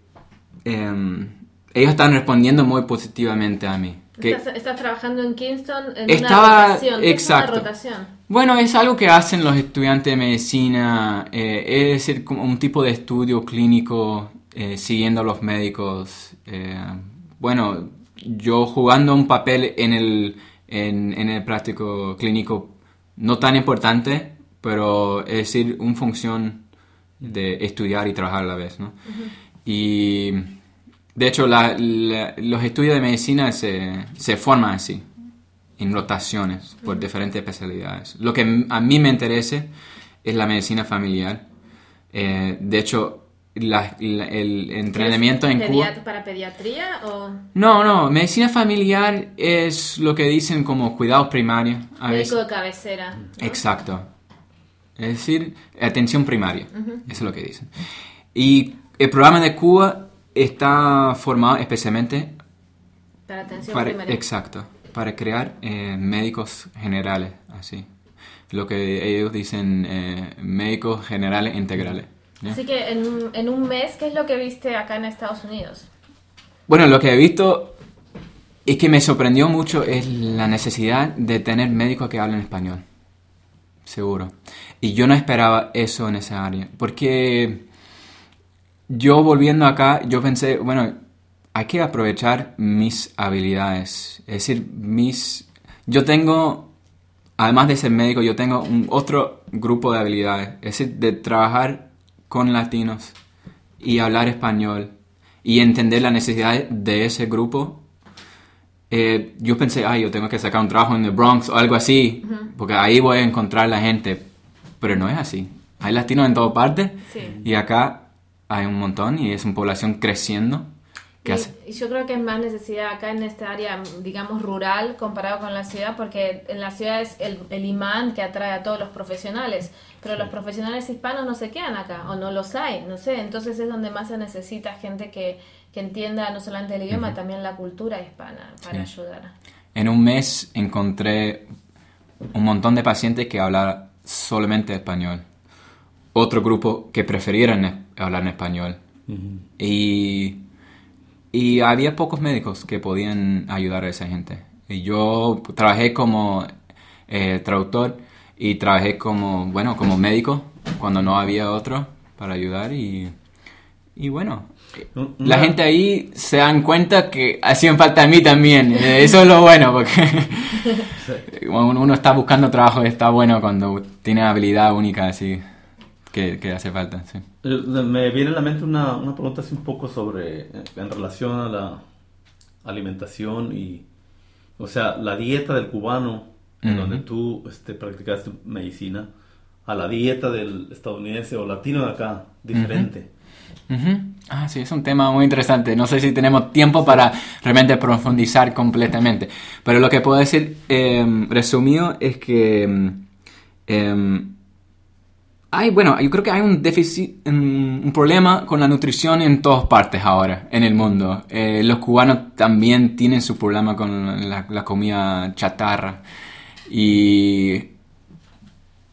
D: Eh, ellos están respondiendo muy positivamente a mí. Que
C: ¿Estás, estás trabajando en Kingston en
D: estaba,
C: una rotación? ¿Qué
D: exacto.
C: es una rotación?
D: Bueno, es algo que hacen los estudiantes de medicina. Eh, es decir, como un tipo de estudio clínico eh, siguiendo a los médicos. Eh, bueno, yo jugando un papel en el, en, en el práctico clínico no tan importante, pero es decir, una función de estudiar y trabajar a la vez, ¿no? Uh-huh. Y... De hecho, la, la, los estudios de medicina se, se forman así, en rotaciones, por diferentes especialidades. Lo que a mí me interesa es la medicina familiar. Eh, de hecho, la, la, el entrenamiento en Cuba...
C: ¿Para pediatría o...?
D: No, no, medicina familiar es lo que dicen como cuidados primarios. A
C: Médico
D: veces.
C: de cabecera, ¿no?
D: Exacto. Es decir, atención primaria, uh-huh. Eso es lo que dicen. Y el programa de Cuba... está formado especialmente
C: para atención
D: para,
C: primaria.
D: Exacto, para crear eh, médicos generales, así. Lo que ellos dicen, eh, médicos generales integrales. ¿Ya?
C: Así que en, en un mes, ¿qué es lo que viste acá en Estados Unidos?
D: Bueno, lo que he visto y que me sorprendió mucho es la necesidad de tener médicos que hablen español. Seguro. Y yo no esperaba eso en esa área, porque... Yo volviendo acá, yo pensé, bueno, hay que aprovechar mis habilidades. Es decir, mis... Yo tengo, además de ser médico, yo tengo un otro grupo de habilidades. Es decir, de trabajar con latinos y hablar español y entender las necesidades de ese grupo. Eh, yo pensé, ay, yo tengo que sacar un trabajo en el Bronx o algo así, uh-huh. Porque ahí voy a encontrar la gente. Pero no es así. Hay latinos en todas partes, sí. Y acá... hay un montón y es una población creciendo.
C: Y, hace... y yo creo que es más necesidad acá en esta área, digamos, rural comparado con la ciudad, porque en la ciudad es el, el imán que atrae a todos los profesionales, pero los profesionales hispanos no se quedan acá, o no los hay, no sé, entonces es donde más se necesita gente que, que entienda no solamente el idioma, uh-huh. También la cultura hispana para sí. Ayudar.
D: En un mes encontré un montón de pacientes que hablaban solamente español. Otro grupo que prefirieran hablar en español. Uh-huh. Y, y había pocos médicos que podían ayudar a esa gente. Y yo trabajé como eh, traductor y trabajé como, bueno, como médico cuando no había otro para ayudar. Y, y bueno, no, no. La gente ahí se dan cuenta que hacían falta a mí también. Eso es lo bueno, porque uno está buscando trabajo y está bueno cuando tiene habilidad única así. Que, que hace falta, sí.
B: Me viene a la mente una, una pregunta así un poco sobre, en relación a la alimentación y, o sea, la dieta del cubano, en uh-huh. Donde tú este, practicaste medicina, a la dieta del estadounidense o latino de acá, diferente.
D: Uh-huh. Uh-huh. Ah, sí, es un tema muy interesante. No sé si tenemos tiempo sí. Para realmente profundizar completamente. Pero lo que puedo decir, eh, resumido, es que... Eh, Hay, bueno, yo creo que hay un déficit, un, un problema con la nutrición en todas partes ahora, en el mundo. Eh, los cubanos también tienen su problema con la, la comida chatarra. Y,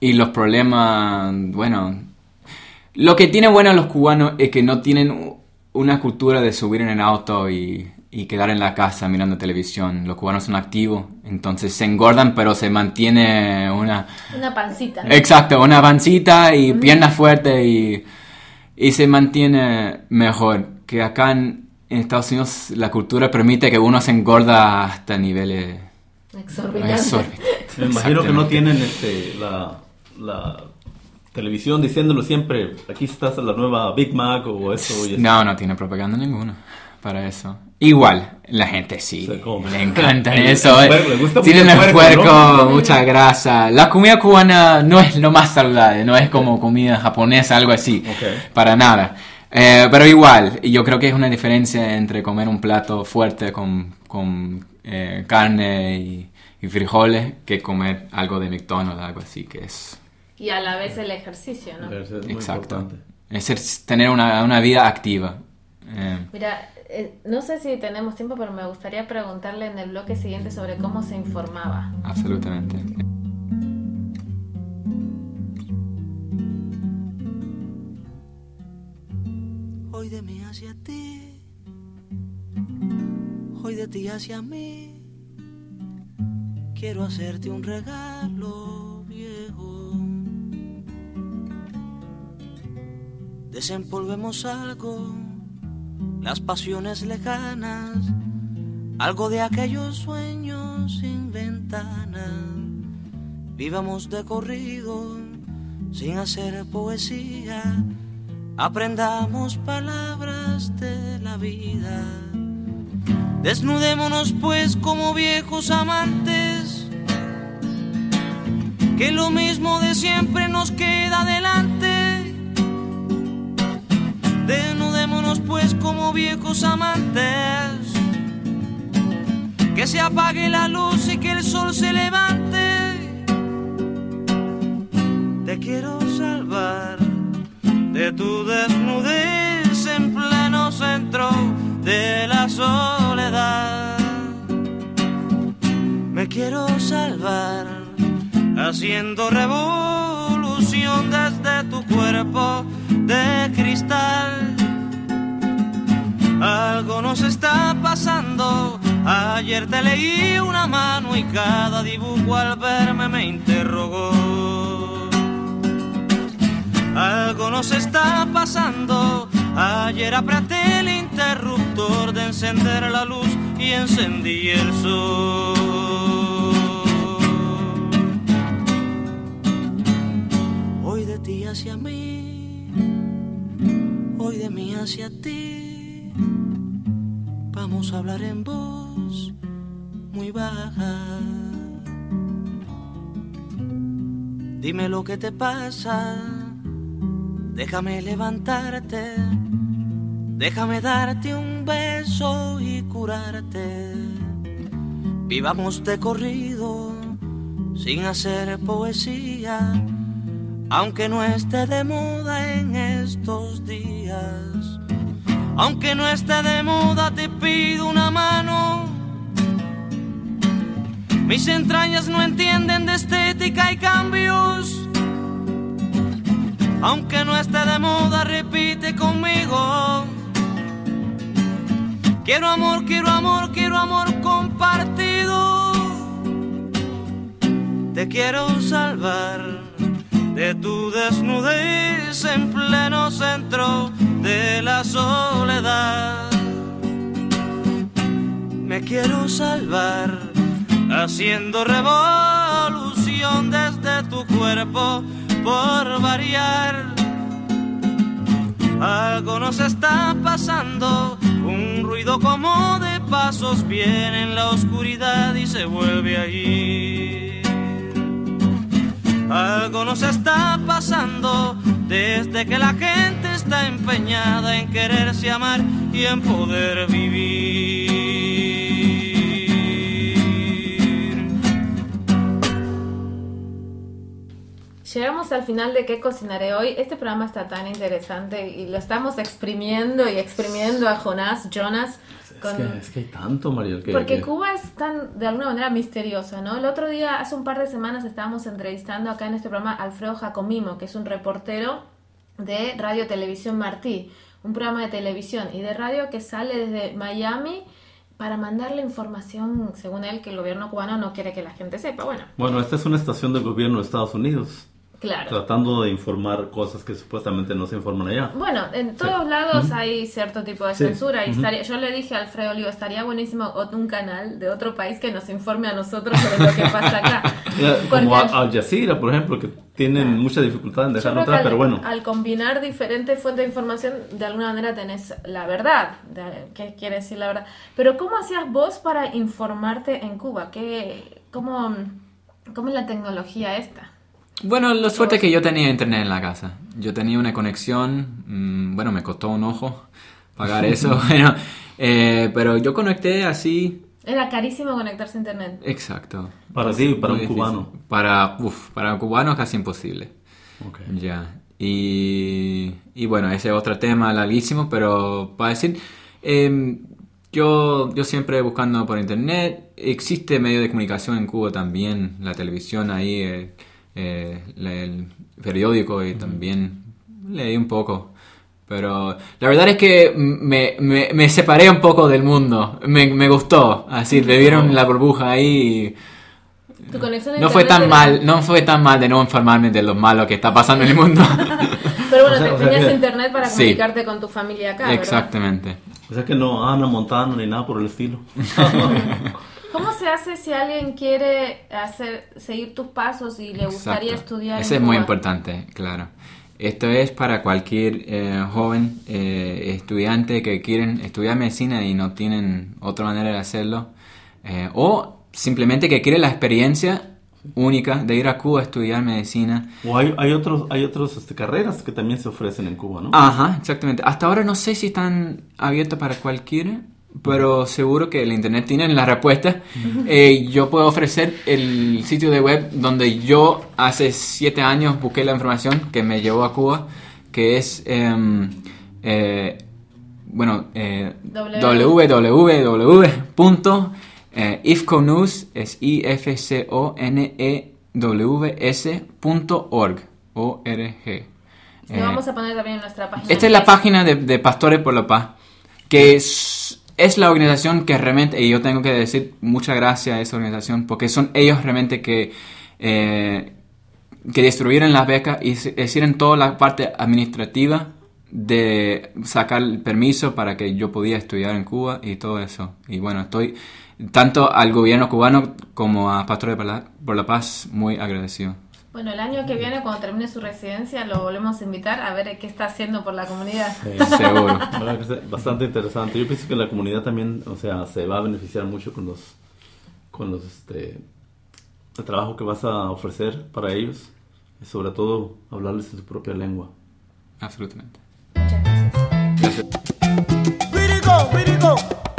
D: y los problemas, bueno, lo que tiene bueno los cubanos es que no tienen una cultura de subir en el auto y, y quedar en la casa mirando televisión. Los cubanos son activos, entonces se engordan, pero se mantiene una...
C: Una pancita.
D: Exacto, una pancita y piernas fuertes y, y se mantiene mejor. Que acá en, en Estados Unidos la cultura permite que uno se engorda hasta niveles...
C: Exorbitantes.
D: exorbitantes.
B: Me imagino que no tienen este, la, la televisión diciéndolo siempre, aquí está la nueva Big Mac o eso. Y eso.
D: No, no tiene propaganda ninguna para eso. Igual, la gente sí,
B: Se come.
D: le encanta
B: El-
D: eso.
B: el puerco, le gusta
D: Tienen
B: mucho
D: el
B: el
D: puerco,
B: puerco, ¿no?
D: mucha grasa. La comida cubana no es lo más saludable, no es como comida japonesa, algo así,
B: Ok.
D: para nada. Eh, pero igual, yo creo que es una diferencia entre comer un plato fuerte con, con eh, carne y, y frijoles que comer algo de McDonald's, algo así, que es...
C: Y a la vez el ejercicio, ¿no?
B: Es muy
D: Exacto.
B: importante.
D: Es ser- tener una, una vida activa. Eh,
C: Mira, eh, no sé si tenemos tiempo, pero me gustaría preguntarle en el bloque siguiente sobre cómo se informaba.
D: absolutamente.
A: Hoy de mí hacia ti, hoy de ti hacia mí, quiero hacerte un regalo viejo. Desempolvemos algo, las pasiones lejanas, algo de aquellos sueños sin ventana. Vivamos de corrido, sin hacer poesía. Aprendamos palabras de la vida. Desnudémonos pues como viejos amantes, que lo mismo de siempre nos queda delante. Desnudémonos pues como viejos amantes, que se apague la luz y que el sol se levante. Te quiero salvar de tu desnudez en pleno centro de la soledad. Me quiero salvar haciendo revolución desde tu cuerpo de cristal. Algo nos está pasando. Ayer te leí una mano y cada dibujo al verme me interrogó. Algo nos está pasando. Ayer apreté el interruptor de encender la luz y encendí el sol. Hoy de ti hacia mí, hoy de mí hacia ti. Vamos a hablar en voz muy baja. Dime lo que te pasa. Déjame levantarte, déjame darte un beso y curarte. Vivamos de corrido, sin hacer poesía, aunque no esté de moda en estos días. Aunque no esté de moda te pido una mano. Mis entrañas no entienden de estética y cambios. Aunque no esté de moda, repite conmigo. Quiero amor, quiero amor, quiero amor compartido. Te quiero salvar de tu desnudez en pleno centro de la soledad. Me quiero salvar haciendo revolución desde tu cuerpo. Por variar, algo nos está pasando. Un ruido como de pasos viene en la oscuridad y se vuelve a ir. Algo nos está pasando desde que la gente está empeñada en quererse amar y en poder vivir.
C: Llegamos al final de ¿Qué cocinaré hoy? Este programa está tan interesante y lo estamos exprimiendo y exprimiendo a Jonás, Jonas, con...
B: Es que, es que hay tanto, Mariel, que...
C: Porque
B: que-
C: Cuba es tan, de alguna manera, misteriosa, ¿no? El otro día, hace un par de semanas, estábamos entrevistando acá en este programa a Alfredo Jacomimo, que es un reportero de Radio Televisión Martí, un programa de televisión y de radio que sale desde Miami para mandarle información, según él, que el gobierno cubano no quiere que la gente sepa. Bueno,
B: Bueno, esta es una estación del gobierno de Estados Unidos,
C: claro.
B: tratando de informar cosas que supuestamente no se informan allá.
C: Bueno, en todos
B: Sí.
C: lados hay cierto tipo de
B: Sí.
C: censura y
B: Ujú.
C: estaría, yo le dije a Alfredo, digo, estaría buenísimo ot- un canal de otro país que nos informe a nosotros sobre lo que pasa acá.
B: Ya,
C: Porque
B: Como a- Al Jazeera, por ejemplo, que tienen
C: Claro.
B: mucha dificultad en
C: yo
B: dejarlo
C: creo que
B: entrar,
C: al,
B: pero bueno.
C: al combinar diferentes fuentes de información, de alguna manera tenés la verdad. De- ¿Qué quiere decir la verdad? Pero ¿cómo hacías vos para informarte en Cuba? ¿Qué, cómo, ¿Cómo es la tecnología esta?
D: Bueno, la suerte es que yo tenía internet en la casa. Yo tenía una conexión, mmm, bueno, me costó un ojo pagar eso, bueno, eh, pero yo conecté así,
C: Era carísimo conectarse a internet.
D: exacto.
B: Para ti y para
D: Muy
B: un
D: difícil.
B: cubano.
D: Para, uf, para un cubano casi imposible.
B: Ok.
D: Ya. Y, y bueno, ese es otro tema larguísimo, pero para decir, eh, yo, yo siempre buscando por internet, existe medio de comunicación en Cuba también, la televisión ahí, eh, eh, la- el periódico y también leí un poco. Pero la verdad es que me, me, me separé un poco del mundo, me, me gustó, así, me dieron la burbuja ahí y
C: Tu conexión a
D: no fue
C: internet
D: tan
C: era-
D: mal, no fue tan mal de no informarme de lo malo que está pasando en el mundo.
C: Pero bueno,
B: O sea-
C: te-
B: o sea
C: tenías
B: que-
C: internet para
D: Sí.
C: comunicarte con tu familia acá, ¿verdad?
D: Exactamente.
B: O sea que no Ana Montana ni nada por el estilo.
C: ¿Cómo se hace si alguien quiere hacer seguir tus pasos y le gustaría
D: Exacto.
C: estudiar
D: Ese
C: en
D: es muy
C: Cuba?
D: importante, claro. Esto es para cualquier eh, joven eh, estudiante que quieren estudiar medicina y no tienen otra manera de hacerlo. eh, o simplemente que quiere la experiencia única de ir a Cuba a estudiar medicina.
B: O hay, hay otros, hay otras este, carreras que también se ofrecen en Cuba, ¿no?
D: Ajá, exactamente. Hasta ahora no sé si están abiertos para cualquiera, pero seguro que el internet tiene la respuesta. Eh, yo puedo ofrecer el sitio de web donde yo hace siete años busqué la información que me llevó a Cuba, que es em, eh, bueno eh,
C: W.
D: w w w punto ifconews es i f c o n e w s punto org o r g.
C: Lo vamos a poner también en nuestra página.
D: Esta es la página de, de Pastores por la Paz, que es, es la organización que realmente, y yo tengo que decir muchas gracias a esa organización, porque son ellos realmente que, eh, que distribuyeron las becas y se- hicieron toda la parte administrativa de sacar el permiso para que yo podía estudiar en Cuba y todo eso. Y bueno, estoy tanto al gobierno cubano como a Pastores por la, por la Paz muy agradecido.
C: Bueno, el año que viene, cuando termine su residencia, lo volvemos a invitar a ver qué está haciendo por la comunidad.
B: Sí.
D: Seguro.
B: La verdad que es bastante interesante. Yo pienso que la comunidad también, o sea, se va a beneficiar mucho con los, con los, este, el trabajo que vas a ofrecer para ellos y sobre todo hablarles en su propia lengua.
D: Absolutamente.
C: Muchas gracias.
D: Gracias.
A: Really go, really go.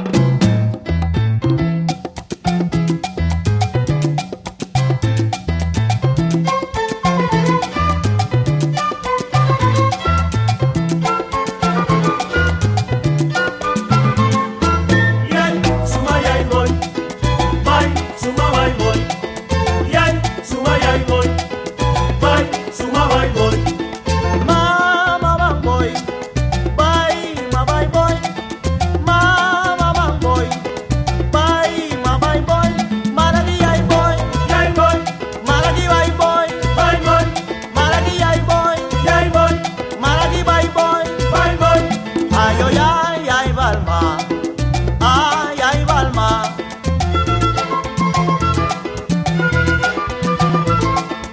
A: Yay, suma yay boy. Bye, suma bye boy. Yay, suma yay boy. Bye, suma bye boy. Mama bang boy. Bye, ma bye boy. Mama bang boy. Bye, ma bye boy. Malagi yay boy. Yay boy. Malagi bye boy. Bye boy. Malagi yay boy. Yay boy. Malagi bye boy. Bye boy. Ay, ay, ay, ay, Balma. Ay, ay, Balma.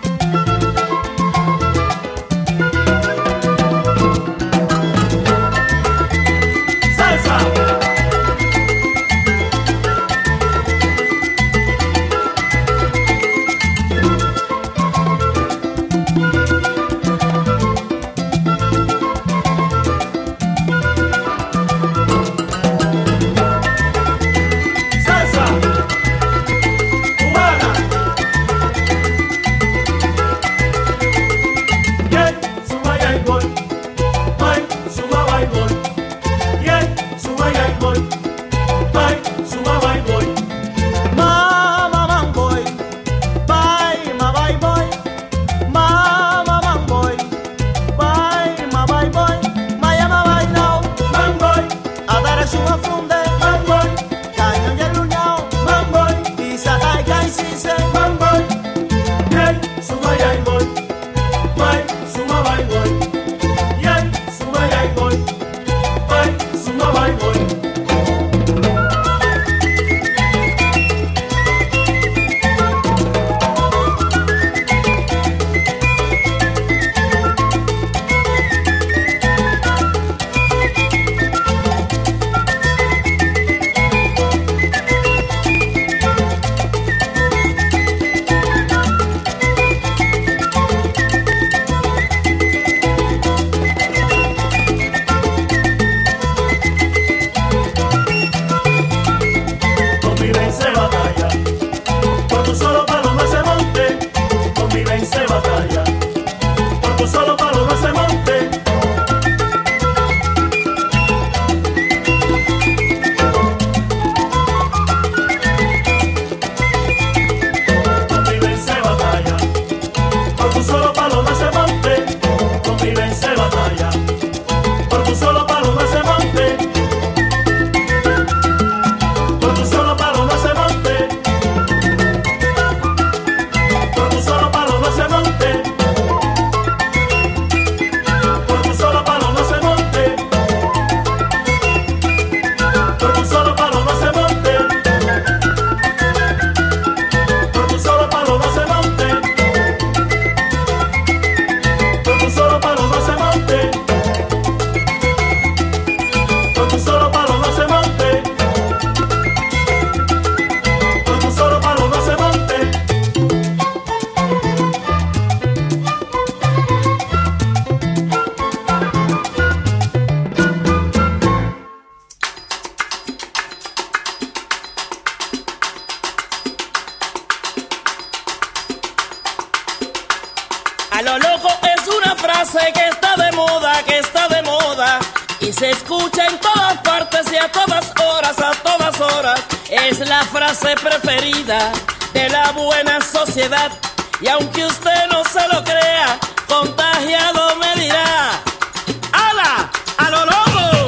A: A lo loco es una frase que está de moda, que está de moda y se escucha en todas partes y a todas horas, a todas horas. Es la frase preferida de la buena sociedad y aunque usted no se lo crea, contagiado me dirá: ¡Hala! ¡A lo loco!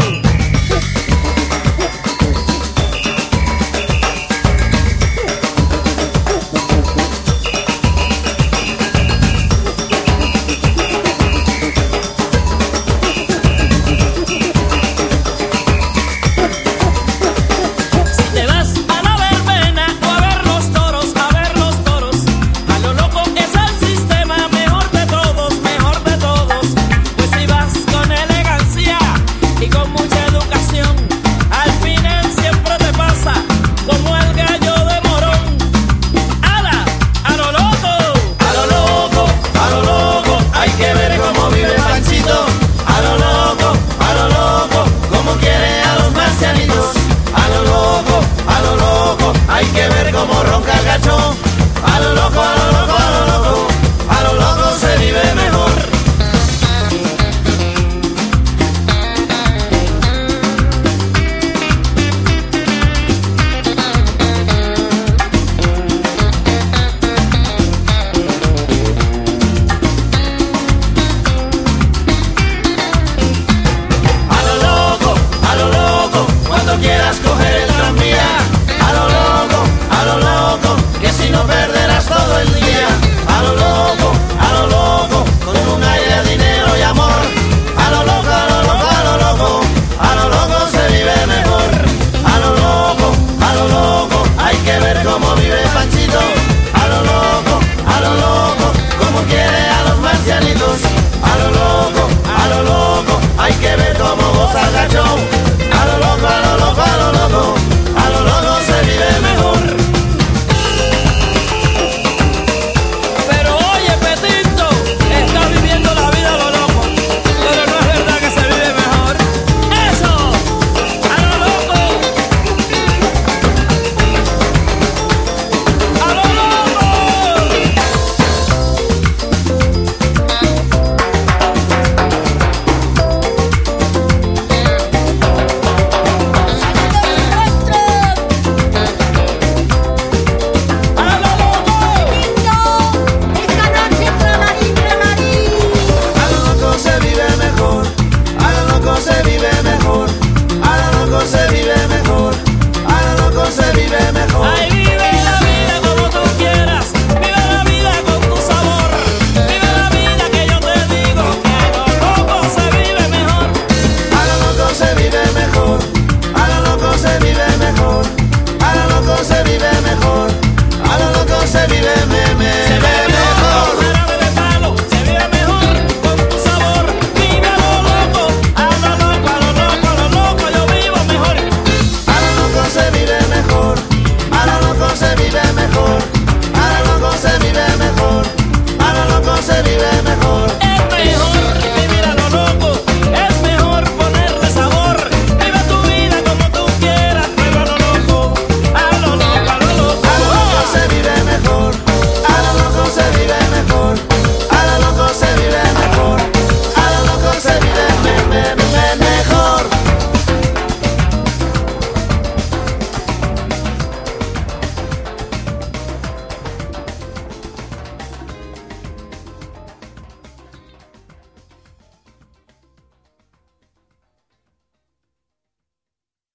A: A lo loco, a lo loco, a lo loco, a lo loco se vive mejor. A lo loco, a lo loco, cuando quieras coger el tranvía. A lo loco, a lo loco, que si no perderás todo el día. A lo loco, a lo loco, con un aire de dinero y amor. A lo loco, a lo loco, a lo loco, a lo loco se vive mejor. A lo loco, a lo loco, hay que ver cómo vive Panchito. A lo loco, a lo loco, como quiere a los marcianitos. A lo loco, a lo loco, hay que ver cómo goza el gachón. A lo loco, a lo loco, a lo loco, a lo loco se vive mejor. Pero oye, Petito, estás viviendo la vida a lo loco, pero no es verdad que se vive mejor. ¡Eso! ¡A lo loco! ¡A lo loco! Ay, vive la vida como tú quieras, vive la vida con tu sabor, vive la vida que yo te digo, que a lo loco se vive mejor. A lo loco se vive mejor, a lo loco se vive mejor, a lo loco se vive mejor, a lo loco se vive meme.